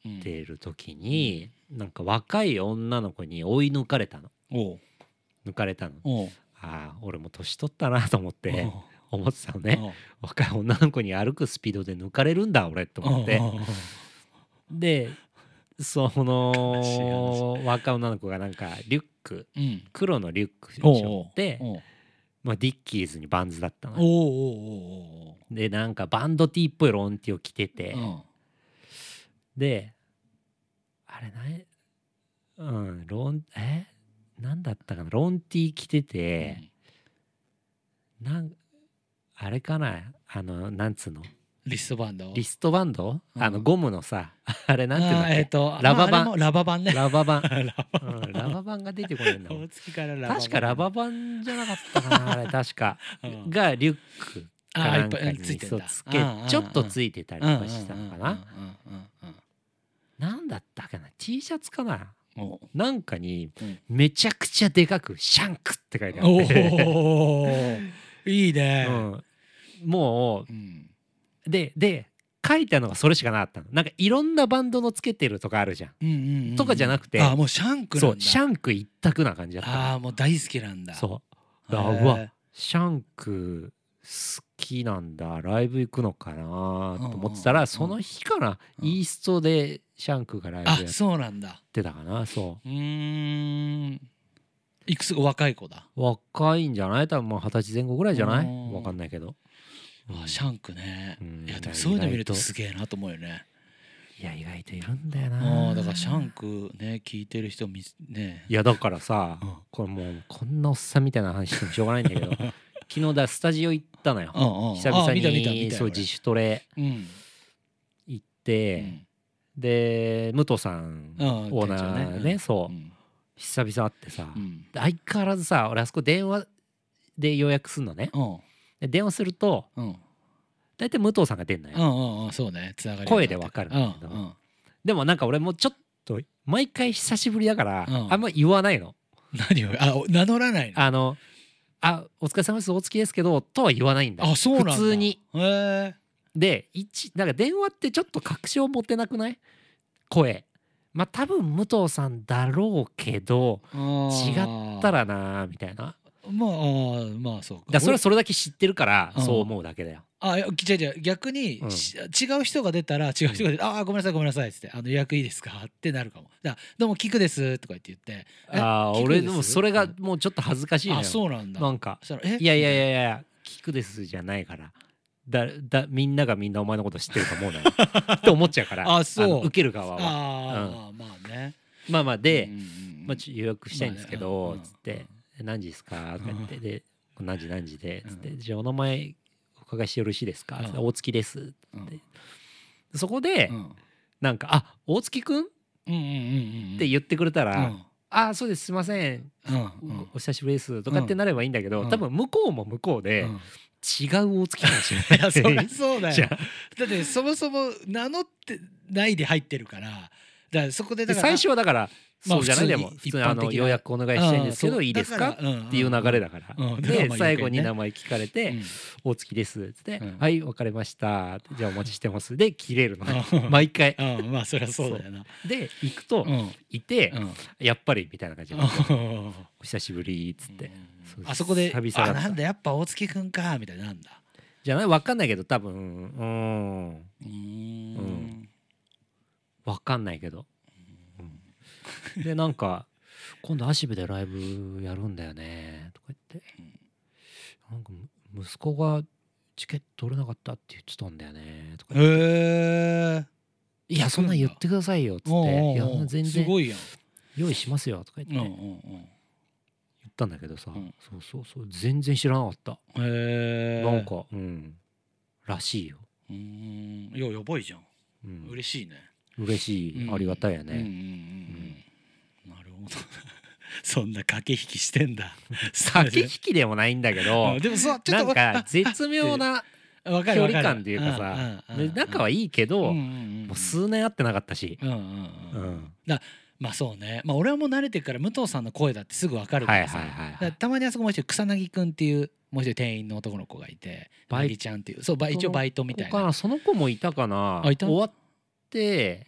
てる時に、なんか若い女の子に追い抜かれたの。 おう抜かれたの。 おうああ俺も年取ったなと思っておう思ってたのね。 おう若い女の子に歩くスピードで抜かれるんだ俺と思って。 おうおうでそ悲しいの若い女の子がなんかリュックうん黒のリュックを背負って、 おうまあ、ディッキーズにバンズだったの。 おうおうおうおうでなんかバンド T っぽいロン T を着てて、 うんであれないうんロンえなんだったかなロン T 着てて、なんあれかなあのなんつうのリストバンドリストバンド、 うんあのゴムのさあれなんていうんだっけ、 あーえっとラババンまああれもラババンねラババン、 ラババンうん、ラババンが出てこないんだもん大月からラババン確かラババンじゃなかったかなあれ確かうんがリュックあーいっぱかなんかにいついてんだそうつけうんうんうんちょっとついてたりとかしたのかな。 うんうんうんうんなんだったかな T シャツかなうんおうなんかにうんめちゃくちゃでかくシャンクって書いてあおってーいいねうん、もうんうでで書いてあるのがそれしかなかったの。なんかいろんなバンドのつけてるとかあるじゃん。 うんうんうんうんとかじゃなくてあーもうシャンクなんだそうシャンク一択な感じだったの。 ああもう大好きなんだそうへーあうわシャンク好きなんだライブ行くのかなと思ってたら、 うんうんうんその日かな、 うんイーストでシャンクがライブあやっそうなんだてたかな。そうーんいくつ若い子だう若いんじゃない多分もう二十歳前後ぐらいじゃないうんわかんないけど、 あシャンクねうんいやでもそういうの見ると意外とすげえなと思うよねいや意外といるんだよな。 あーだからシャンクね聞いてる人みねいやだからさ、 うんこれもうこんなおっさんみたいな話してもしょうがないんだけど昨日だスタジオ行ったのよ、 うんうん久々 あ見た見た見にたよ俺そう自主トレうん行っうて、 んで武藤さんうんオーナーね店長ねそう、 うん久々会ってさ、 うんで相変わらずさ俺あそこ電話で予約すんのね。 うんで電話するとうん大体武藤さんが出んのよ、 うんうんうんそうねつながり声でわかるんだけどうんうんでもなんか俺もちょっと毎回久しぶりだから、 うんあんま言わないの。 何をあ名乗らないのあのあお疲れ様です大月ですけどとは言わないんだ。 あそうなんだ普通にへえで一なんか電話ってちょっと確証持てなくない声。まあ多分武藤さんだろうけど違ったらなみたいな。 まああーまあそうかだからそれはそれだけ知ってるからうんそう思うだけだよ。 あいや違う違う逆に、 うんし違う人が出たら違う人が出て「ああごめんなさいごめんなさい」っつって「あの予約いいですか?」ってなるかもだから「どうもキクです」とか言って言ってえああキク俺でもそれがうんもうちょっと恥ずかしいのよ。 あそうなんだなんかそしたらえいやいやいやいや聞くですじゃないからだだみんながみんなお前のこと知ってると思うなよって思っちゃうからあそうの受ける側はああ、まあねまあまあで、 うんうんうんまあ、ちょ予約したいんですけど、 まあねつって「何時ですか?」とか言って「で何時何時で」つって「 うんじゃあお名前お伺いしてよろしいですか?」つってうん大月です」ってうんそこでうんなんか「あ大月くん?」っうんうんうんうんて言ってくれたらうん 「あそうですすいませんうんうんお久しぶりです」とかってなればいいんだけどうん多分向こうも向こうでうん違う大月かもしれないいやそりゃそうだよじゃあだってそもそも名乗ってないで入ってるからだからそこでだからで最初はだからまあそうじゃないでも普通に普通にあの一般的な予約お願いしたいんですけうんそうどいいですかだからうんっていう流れだからうんうんでまあ最後に余計ね名前聞かれてうん 「大月です」っつってうん 「はい分かりました」じゃあお待ちしてますで切れるのうん毎回うんまあそりゃそうだよなで行くとうんいてうんやっぱりみたいな感じでうんお久しぶりっつってそうあそこで久々だったあなんだやっぱ大月くんかみたいななんだじゃない分かんないけど多分うんうーん分かんないけどうんでなんか今度芦部でライブやるんだよねとか言ってなんかむ息子がチケット取れなかったって言ってたんだよねとか言ってへえいやそんなん言ってくださいよっつっておうおうおういや全然すごいやん用意しますよとか言ってうんうん言うんったんだけどさうんそうそうそう全然知らなかったへえなんかうんらしいようーんいややばいじゃんうん嬉しいね嬉しいありがたいようんうんうんねうんなるほどそんな駆け引きしてんだ駆け引きでもないんだけどうんでもそうちょっとなんか絶妙なわか距るわかる離感っていうかさで仲はいいけどもう数年会ってなかったしうんうんううんんだまあそうねまあ俺はもう慣れてるから武藤さんの声だってすぐわかるからさはいはいはいはいだからたまにあそこもう一人草薙くんっていうもう一人店員の男の子がいてバイバイちゃんっていうそうバイ一応バイトみたいなここかなその子もいたかなあいた終わってうん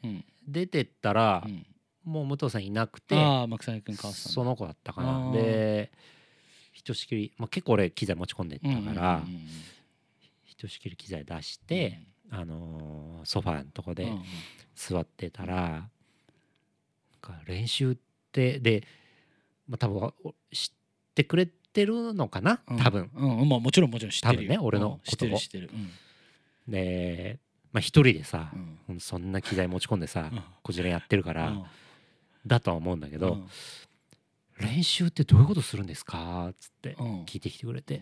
出てったら、 うん、 もう武藤さんいなくて、 ああマクサイ君かわしたんだその子だったかあな。 ーでひとしきり、まあ、結構俺機材持ち込んでったから、 うんうんひとしきり機材出して、あのーソファーのとこでうんうん座ってたら、なんか練習ってで、まあ、多分お知ってくれてるのかなうん多分。 うんうんまあもちろんもちろん知ってるよ多分ね俺のうん知ってることを知ってるうんで、まあ、一人でさ、 うんそんな機材持ち込んでさ、 うんこちらやってるから、 うんだとは思うんだけど、 うん練習ってどういうことするんですかっつってうん聞いてきてくれて、うる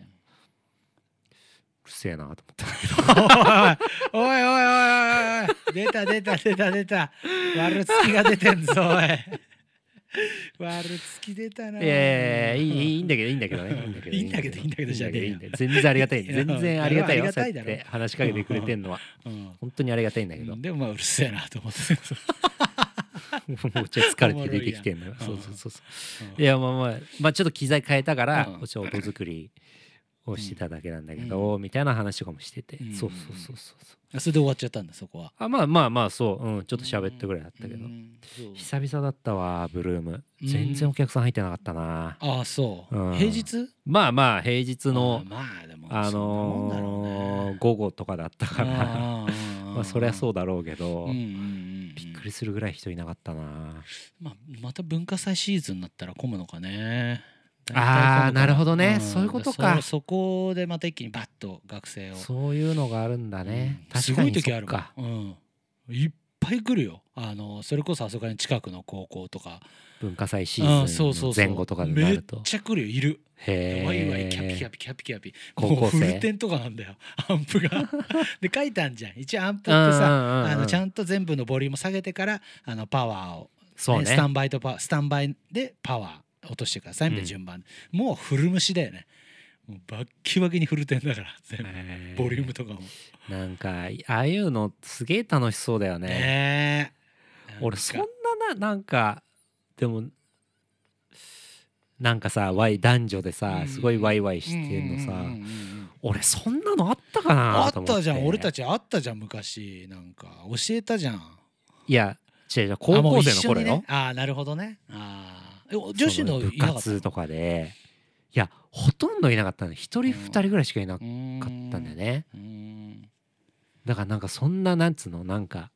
せえなと思ったおいおいおいおいおいおい出た出た出た出た悪つきが出てんぞおい悪つき出たないやいやいやいいいいんだけどいいんだけどねいいんだけどいいんだけどじゃねえよいいんだけど全然ありがたいいや全然ありがたいよありがたいだろそうやって話しかけてくれてんのはうん本当にありがたいんだけど、 でもまあうるせえなと思ってもうちょい疲れて出てきてんのよ。 おもろいやんそうそうそうそういやまあまあまあちょっと機材変えたから、 うんおちょ音作りをしてただけなんだけど、みたいな話とかもしてて、 うんそうそうそうそうそうそれで終わっちゃったんだそこはあまあまあまあそう、うん、ちょっと喋ったぐらいだったけど、 うんそう久々だったわブルームうん全然お客さん入ってなかったな。 ああそう、 うん平日まあまあ平日のあーまあでもあそんなもんだろうのーね午後とかだったからあまあそりゃそううだろうけど、 うんうんうんうんびっくりするぐらい人いなかったな。 まあ、また文化祭シーズンになったら混むのかね。 あーなるほどねんそういうことかそそこでまた一気にバッと学生をそういうのがあるんだね、 うんすご確かにい時あるそっか。 もん、うん、いっぱい来るよ。あのそれこそあそこに近くの高校とか文化祭シうんーズンの前後とかになるとめっちゃ来るよいるへワイワイキャピキャえピキャピキャピ高校生もうフルテンとかなんだよアンプがで書いてあんじゃん一応アンプってさあのちゃんんと全部のボリューム下げてからあのパワーをそうねスタンバイとパスタンバイでパワー落としてくださいみたいな順番、もうフル蒸しだよね。もうバッキバキにフルテンだから全部へーボリュームとかもなんかああいうのすげえ楽しそうだよね。 ねえ俺そんなななんかでもなんかさワイ男女でさすごいワイワイしてんのさ、俺そんなのあったかあっなと思って。 たじゃん俺たちあったじゃん昔なんか教えたじゃんいや違う違う高校生の頃よ、 ああなるほどねああ女子のそ部いなかった活とかでいやほとんどいなかったの一人二人ぐらいしかいなかうーんったんだよね。 うーんだからなんかそんななんつうのなんか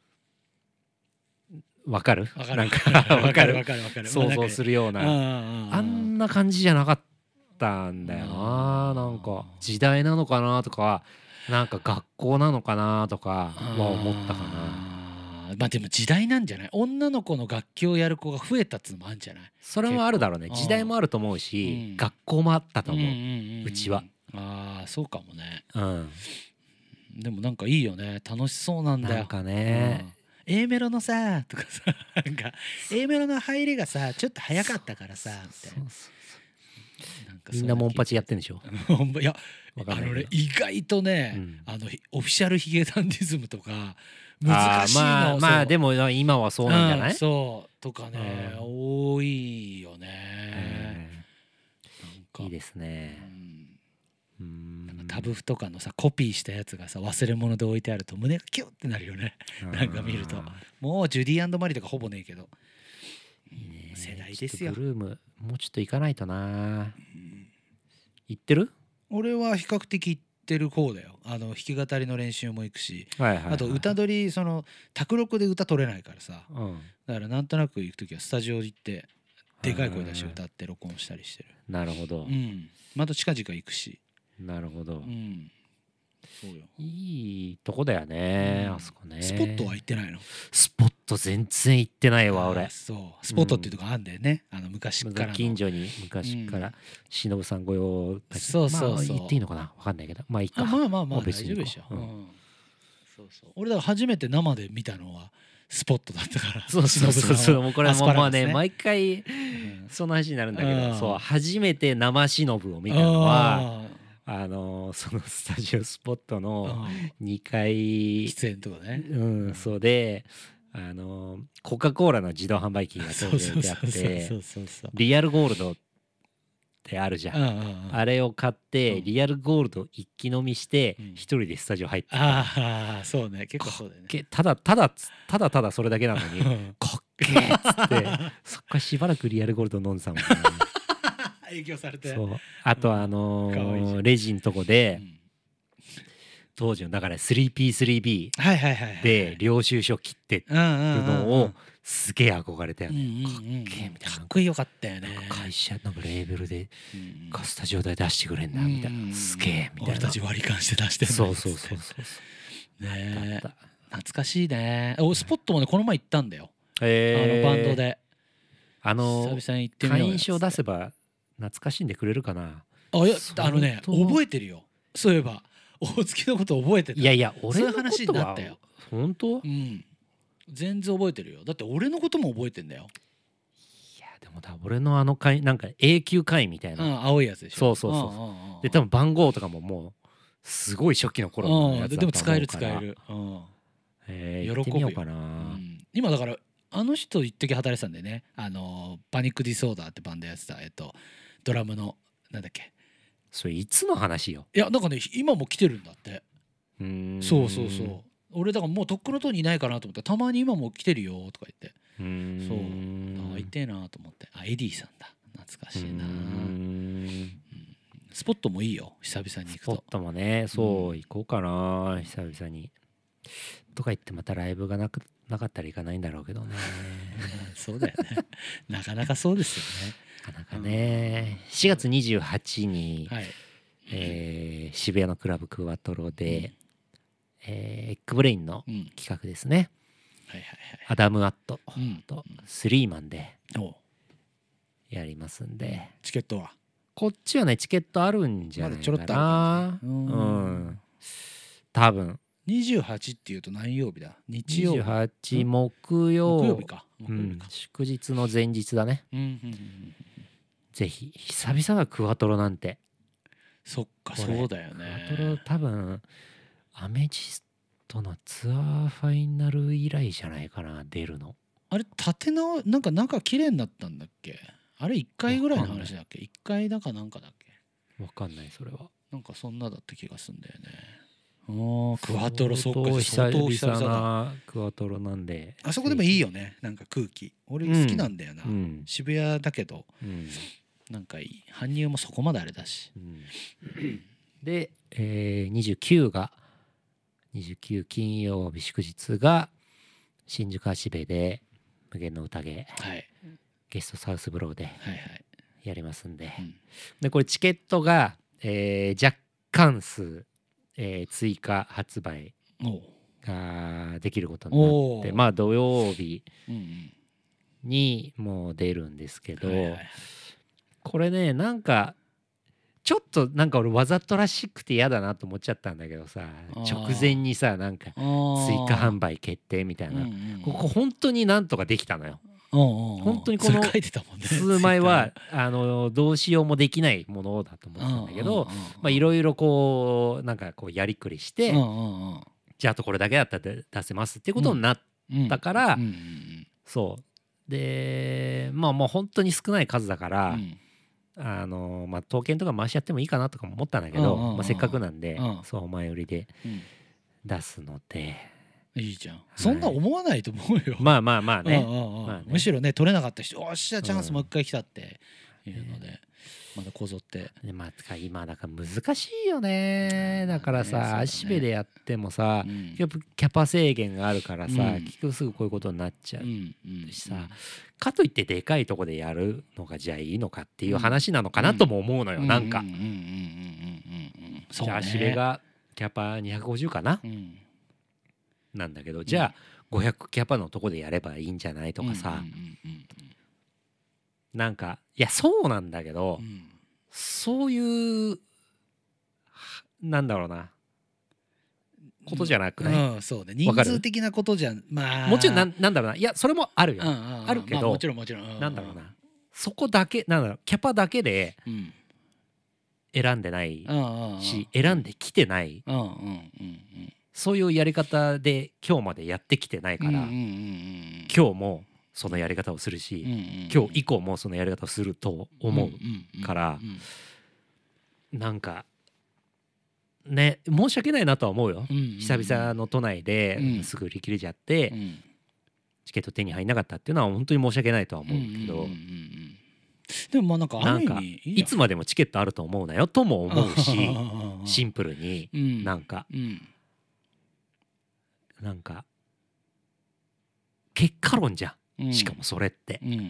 わかるわかるなんかわかるわかるわかる想像するようなああんな感じじゃなかったんだよな。 うんなんか時代なのかなとかなんか学校なのかなとかは思ったかな。 なまあでも時代なんじゃない女の子の楽器をやる子が増えたっつうのもあるんじゃないそれもあるだろうね。 結構時代もあると思うし、 うん学校もあったと思う。 んんんんうちはああそうかもねうん、 でもなんかいいよね楽しそうなんだよなんかね、 うん A メロのさとかさなんか A メロの入りがさちょっと早かったからさみたいなそうそうなんかみんなモンパチやってんでしょ。 ほんまいやわかんないけどあのね意外とね、 うんあのオフィシャルヒゲダンディズムとかあ難しいのーまあまあでもも今はそうなんじゃない、 そうとかね、 うん多いよね、 えなんかーいいですうね。 んうーんタブフとかのさコピーしたやつがさ忘れ物で置いてあると胸がキュッってなるよねなんか見るとあもうジュディマリとかほぼねえけどーいいね世代ですよちょっとブルームもうちょっと行かないとな。 うん行ってる？ 俺は比較的行ってる方だよあの弾き語りの練習も行くしはいはいはい、 あと歌取りその卓録で歌取れないからさうん、 だからなんとなく行く時はスタジオ行ってでかい声出して歌って録音したりしてるなるほど、 うんまた近々行くしなるほど、 うんそうよいいとこだよね、 うんあそこね。 スポットは行ってないのスポット全然行ってないわ俺あー。そうスポットっていうとこあんだよねあの昔からの近所に昔かうんら忍さん御用達、 そうそうそうまあ、言っていいのかなわかんないけどまあいいか。 あまあまあまあ大もう別に丈夫でしょ、 ううんんそうそう俺だから初めて生で見たのはスポットだったからそうそうそうそうもうこれはもうまあね毎回うんその話になるんだけうんど、そう初めて生忍を見たのはああのーそのスタジオスポットーのうんにかい、 喫煙とかねうんそうであのーコカ・コーラの自動販売機が当そうそう時置いてあっそうそうてそうそうリアルゴールドってあるじゃん、 うんうんうんあれを買って、 うんリアルゴールド一気飲みしてうん一人でスタジオ入ってた、 ああそうね結構そうだよねけただただつただただそれだけなのにかっけーっつってそっからしばらくリアルゴールド飲んでたもんね影響されてそうあとあのかわいいじゃんーレジのとこうでん当時のだから スリーピースリービはいはいはいはいーで領収書切ってうんうんるのうんうんをすげえ憧れたようんうんね、かっうんけえみたいなかっこよかったよねなんか会社なんかレーベルでうんうんかスタジオ代出してくれんだみたいうんうんうんなすげえみたいな俺たち割り勘して出してんのそうそうそうそうそうねえだった懐かしいねおスポットもねこの前行ったんだよあえーのバンドであの久々に行ってみようよ会員証出せば懐かしんでくれるかなあいや相あのね当覚えてるよそういえば大月のこと覚えてたいやいやそう俺のこいう話とはになったよ本当いうん全然覚えてるよだって俺のことも覚えてんだよやでもだ俺のあの会なんか永久会員みたいな、 うん青いやつでしょそうそうそうそうんで多分番号とかももうすごい初期の頃のやつだと思うからでも使える使える、うんえー、 喜ぶよ行ってみようかな、 うん今だからあの人一時働いてたんだよねあのパニックディソーダーってバンドやってたえっとドラムのなんだっけそれいつの話よいやなんかね今も来てるんだってうーんそうそうそう俺だからもうとっくのとうにいないかなと思ったらたまに今も来てるよとか言ってうーんそうあ会いてえなと思ってあエディさんだ懐かしいなうーんスポットもいいよ久々に行くとスポットもねそう、 うん行こうかな久々にとか言ってまたライブがなくなかったら行かないんだろうけどねそうだよねなかなかそうですよなかなかねしがつにじゅうはちに、 ねはいえー渋谷のクラブクワトロで、えーエッグブレインのうん企画ですねはいはいアダム・アットはいうんとスリーマンでおやりますんでチケットはこっちはねチケットあるんじゃないかな、 まだちょろっとある感じねううんん多分にじゅうはちっていうと何曜日だ日曜日にじゅうはちん木曜木曜日かうん木曜日か、 祝日の前日だねうんうんうんうんぜひ久々だクワトロなんてそっかこれそうだよクワトロね多分アメジストのツアーファイナル以来じゃないかな出るのあれ立て直なんか中綺麗になったんだっけあれいっかいぐらいの話だっけいっかいだかなんかだっけわかんないそれはなんかそんなだった気がすんだよねあークワトロそっか相当相当久々だなクワトロなんであそこでもいいよねなんか空気俺好きなんだよな、 うん渋谷だけどうんなんかいい搬入もそこまであれだしうんで、えー、にじゅうくがにじゅうく金曜日祝日が新宿足部で無限の宴はいゲストサウスブローではいはい、 やりますんで、 うんでこれチケットが、えー若干数、えー追加発売おうができることになっておーまあ土曜日うんうんにもう出るんですけど、 はいはいはいこれねなんかちょっとなんか俺わざとらしくて嫌だなと思っちゃったんだけどさあー直前にさなんかあー追加販売決定みたいな、 うんうんうんここ本当になんとかできたのよ。 うんうんうん本当にこのそれ書いてたもんね数枚はあのどうしようもできないものだと思ったんだけどまあいろいろこうなんかこうやりくりして、 うんうんうんじゃああとこれだけだったら出せますっていうことになっうんたから、 うんうんそうでまあもう本当に少ない数だから、 うんあのまあ刀剣とか回しちゃってもいいかなとかも思ったんだけど、 うんうんうんまあ、せっかくなんで、 うんそう前売りでうん出すのでいいじゃんそんな思わないと思うよまあまあまあね、 うんうんうんまあねむしろね取れなかった人おっしゃチャンスうんもう一回来たっていうのでまだこぞってでまあつか今だから難しいよねだからさ、 まあねそうだね足部でやってもさ、 うんやっぱキャパ制限があるからさ、 うん結局すぐこういうことになっちゃう、 うんうんしさかといってでかいとこでやるのがじゃあいいのかっていう話なのかなとも思うのよ、なんか、 うんうんうんうんうんうんうんそうねじゃあ足部がキャパにひゃくごじゅうかな、 うんなんだけどじゃあごひゃくキャパのとこでやればいいんじゃないとかさ、 うんうんうんなんかいやそうなんだけど、 うんうんそういうはなんだろうなことじゃなくない、 うんそうね人わかる数的なことじゃまあもちろんなんなんだろうないやそれもあるよ、 うんうんうんあるけどまあもちろんもちろんうなんだろうなそこだけなんだろうキャパだけでうん選んでないうんうんうんし選んできてないうんうんうんうんそういうやり方で今日までやってきてないから、 うんうんうんうん今日もそのやり方をするし、 うんうんうん、 今日以降もそのやり方をすると思うから、 うんうんうんうん、 なんかね申し訳ないなとは思うよ、 うんうんうん、 久々の都内ですぐ売り切れちゃって、うん、チケット手に入んなかったっていうのは本当に申し訳ないとは思うけど、うんうんうんうん、 でもまあなんかある意味いい、 いつまでもチケットあると思うなよとも思うしシンプルに、うん、なんか、うん、なんか結果論じゃん、うん、しかもそれって、うんうんうん、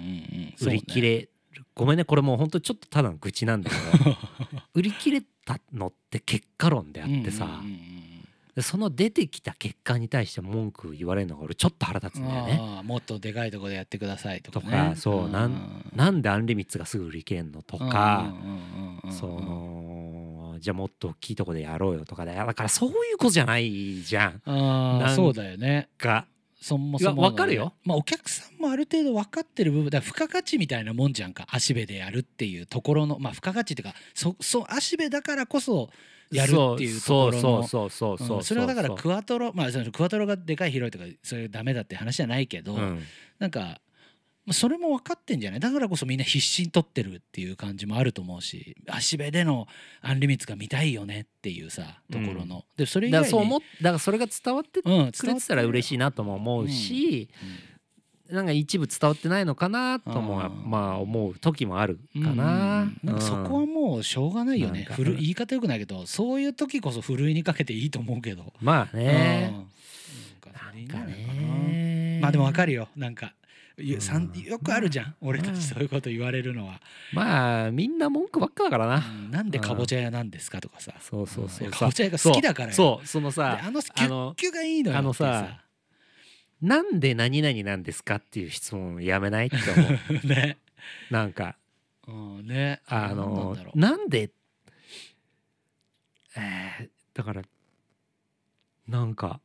売り切れ、ね、ごめんねこれもうほんとちょっとただの愚痴なんだけど売り切れたのって結果論であってさ、うんうんうんうん、その出てきた結果に対して文句言われるのが俺ちょっと腹立つんだよね。 あもっとでかいところでやってくださいとかね、 とかそうなん、なんでアンリミッツがすぐ売り切れんのとか、そのじゃあもっと大きいとこでやろうよとかで、だからそういうことじゃないじゃん。 あなんかそうだよね。そもそも、 ね、分かるよ、 まあ、お客さんもある程度分かってる部分だから付加価値みたいなもんじゃんか、足部でやるっていうところの、まあ、付加価値っていうかそそ足部だからこそやるっていうところのそれはだからクワトロまあそのクワトロがでかい広いとかそれダメだって話じゃないけど、うん、なんかそれも分かってんじゃない、だからこそみんな必死に取ってるっていう感じもあると思うし、足部でのアンリミッツが見たいよねっていうさところの、うん、でそれ以外にだからそう思っだからそれが伝わってくれてたら嬉しいなとも思うし、うんうん、なんか一部伝わってないのかなともまあ思う時もあるかな、うん、なんかそこはもうしょうがないよね、ふる言い方よくないけどそういう時こそふるいにかけていいと思うけど、まあね、うん、なんかね、まあでも分かるよ、なんかよくあるじゃん、うん、俺たちそういうこと言われるのは、まあみんな文句ばっかだからな、うん、なんでかぼちゃ屋なんですかとかさ、そうそうそう、うん、かぼちゃ屋が好きだからよ、そうそのさあのキュッキュがいいのよ、あのさなんで何々なんですかっていう質問やめないって思うね、なんか、うんね、あのなんでえー、だからなんか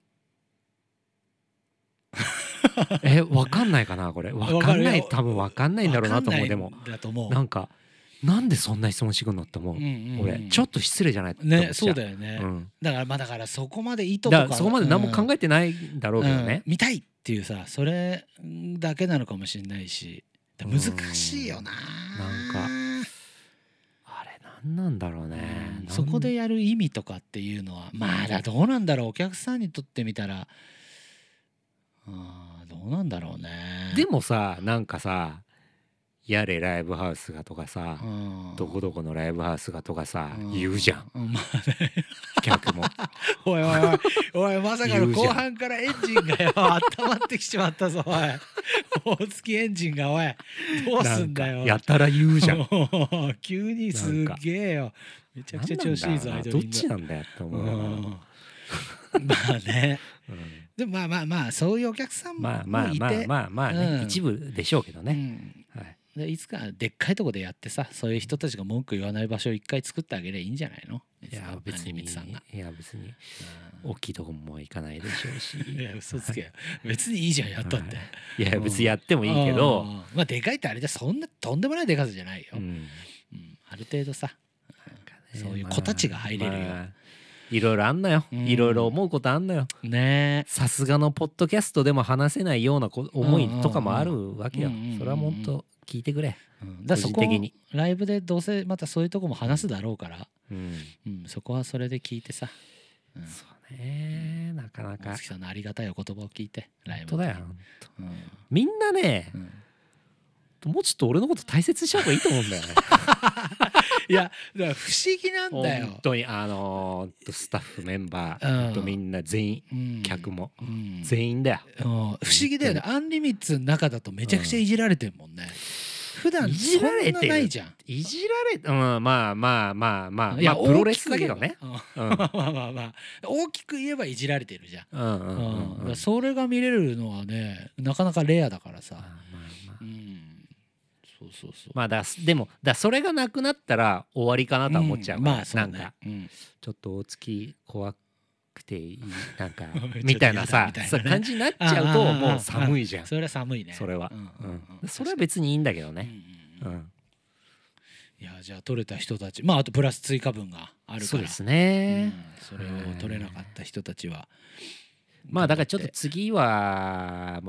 え分かんないかなこれ分かんない、多分分かんないんだろうなと思う。でもなんかなんでそんな質問してくんのって思う、うんうんうん、俺ちょっと失礼じゃないって思っちゃう、ね、そうだよね、うん、だからまあだからそこまで意図とかそこまで何も考えてないんだろうけどね、うんうん、見たいっていうさそれだけなのかもしれないし難しいよな、なんかあれ何なんだろうね、うん、そこでやる意味とかっていうのはまだどうなんだろう、お客さんにとってみたらあどうなんだろうね。でもさなんかさやれライブハウスがとかさ、うん、どこどこのライブハウスがとかさ、うん、言うじゃん、うん、まあね、客もおいおいおいおいまさかの後半からエンジンがよ温まってきちまったぞおい大月エンジンがおいどうすんだよ、やたら言うじゃん急にすげえよめちゃくちゃ調子いいぞアイドリング、どっちなんだよって思う、うん、まあね、うんでもまあまあまあそういうお客さんもいて、まあまあまあまあまあね、うん、一部でしょうけどね、うん、はい、でいつかでっかいとこでやってさそういう人たちが文句言わない場所を一回作ってあげればいいんじゃないの。いや別にいや別に大きいとこも行かないでしょうしいや嘘つけよ別にいいじゃんやったって、はい、いや別にやってもいいけど、うん、まあでかいってあれじゃそんなとんでもないでかさじゃないよ、うんうん、ある程度さ、なんかね、そういう子たちが入れるよ、まあまあいろいろあんのよ、いろいろ思うことあんのよね、さすがのポッドキャストでも話せないような思いとかもあるわけよ、それはもっと聞いてくれ、うん、だからそこライブでどうせまたそういうとこも話すだろうから、うんうん、そこはそれで聞いてさ、うん、そうね、なかなか大月さんのありがたいお言葉を聞いてライブで、うん、みんなね、うん、もうちょっと俺のこと大切にした方がいいと思うんだよねいやだから不思議なんだよ本当に、あのー、スタッフメンバー、うん、とみんな全員、うん、客も、うん、全員だよ、うん、不思議だよね、アンリミッツの中だとめちゃくちゃいじられてるもんね、うん、普段そんなないじゃん、いじられて、うん、まあまあまあまあまあ、いや、まあ、プロレスだけどね、うん、まあまあまあ大きく言えばいじられてるじゃん、うんうんうんうん、それが見れるのはねなかなかレアだからさ、まあまあまあ、うん、そうそうそう、まあだでもだそれがなくなったら終わりかなとは思っちゃうから、うんまあそうね、なんか、うん、ちょっと大月怖くていいなんかみたいなさそう感じになっちゃうともう寒いじゃん、それは寒いね、それは、うんうんうん、それは別にいいんだけどね、うんうんうん、いやじゃあ取れた人たち、まああとプラス追加分があるからそうですね、うん、それを取れなかった人たちはまあだからちょっと次はもう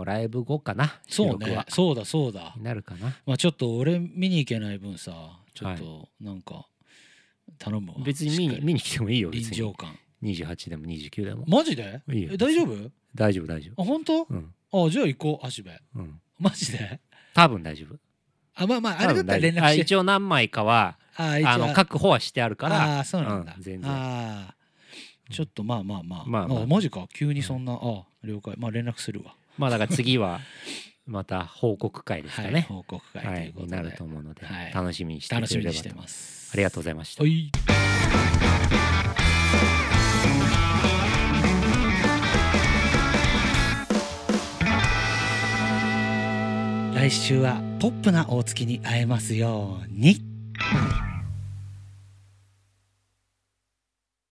ライブ後かな。 そうね、そうだそうだなるかな。 まあちょっと俺見に行けない分さちょっとなんか頼むわ。 別に見に見に来てもいいよ。 臨場感にじゅうはちでもにじゅうきゅうでも。 マジで？いいよ。え大丈夫？ 大丈夫大丈夫。 あ本当？うん。あじゃあ行こう足部。うん。マジで？ 多分大丈夫。 あまあまああれだったら連絡して。 一応何枚かはあの確保はしてあるから。 あそうなんだ。全然。あちょっとまあまあまあ。まあマジか急にそんなあ了解。まあ連絡するわ。 まあだから次はまた報告会ですかね。 報告会ということでになると思うので楽しみにしてくれればと。 楽しみにしてます。 ありがとうございました。来週はポップな大月に会えますように。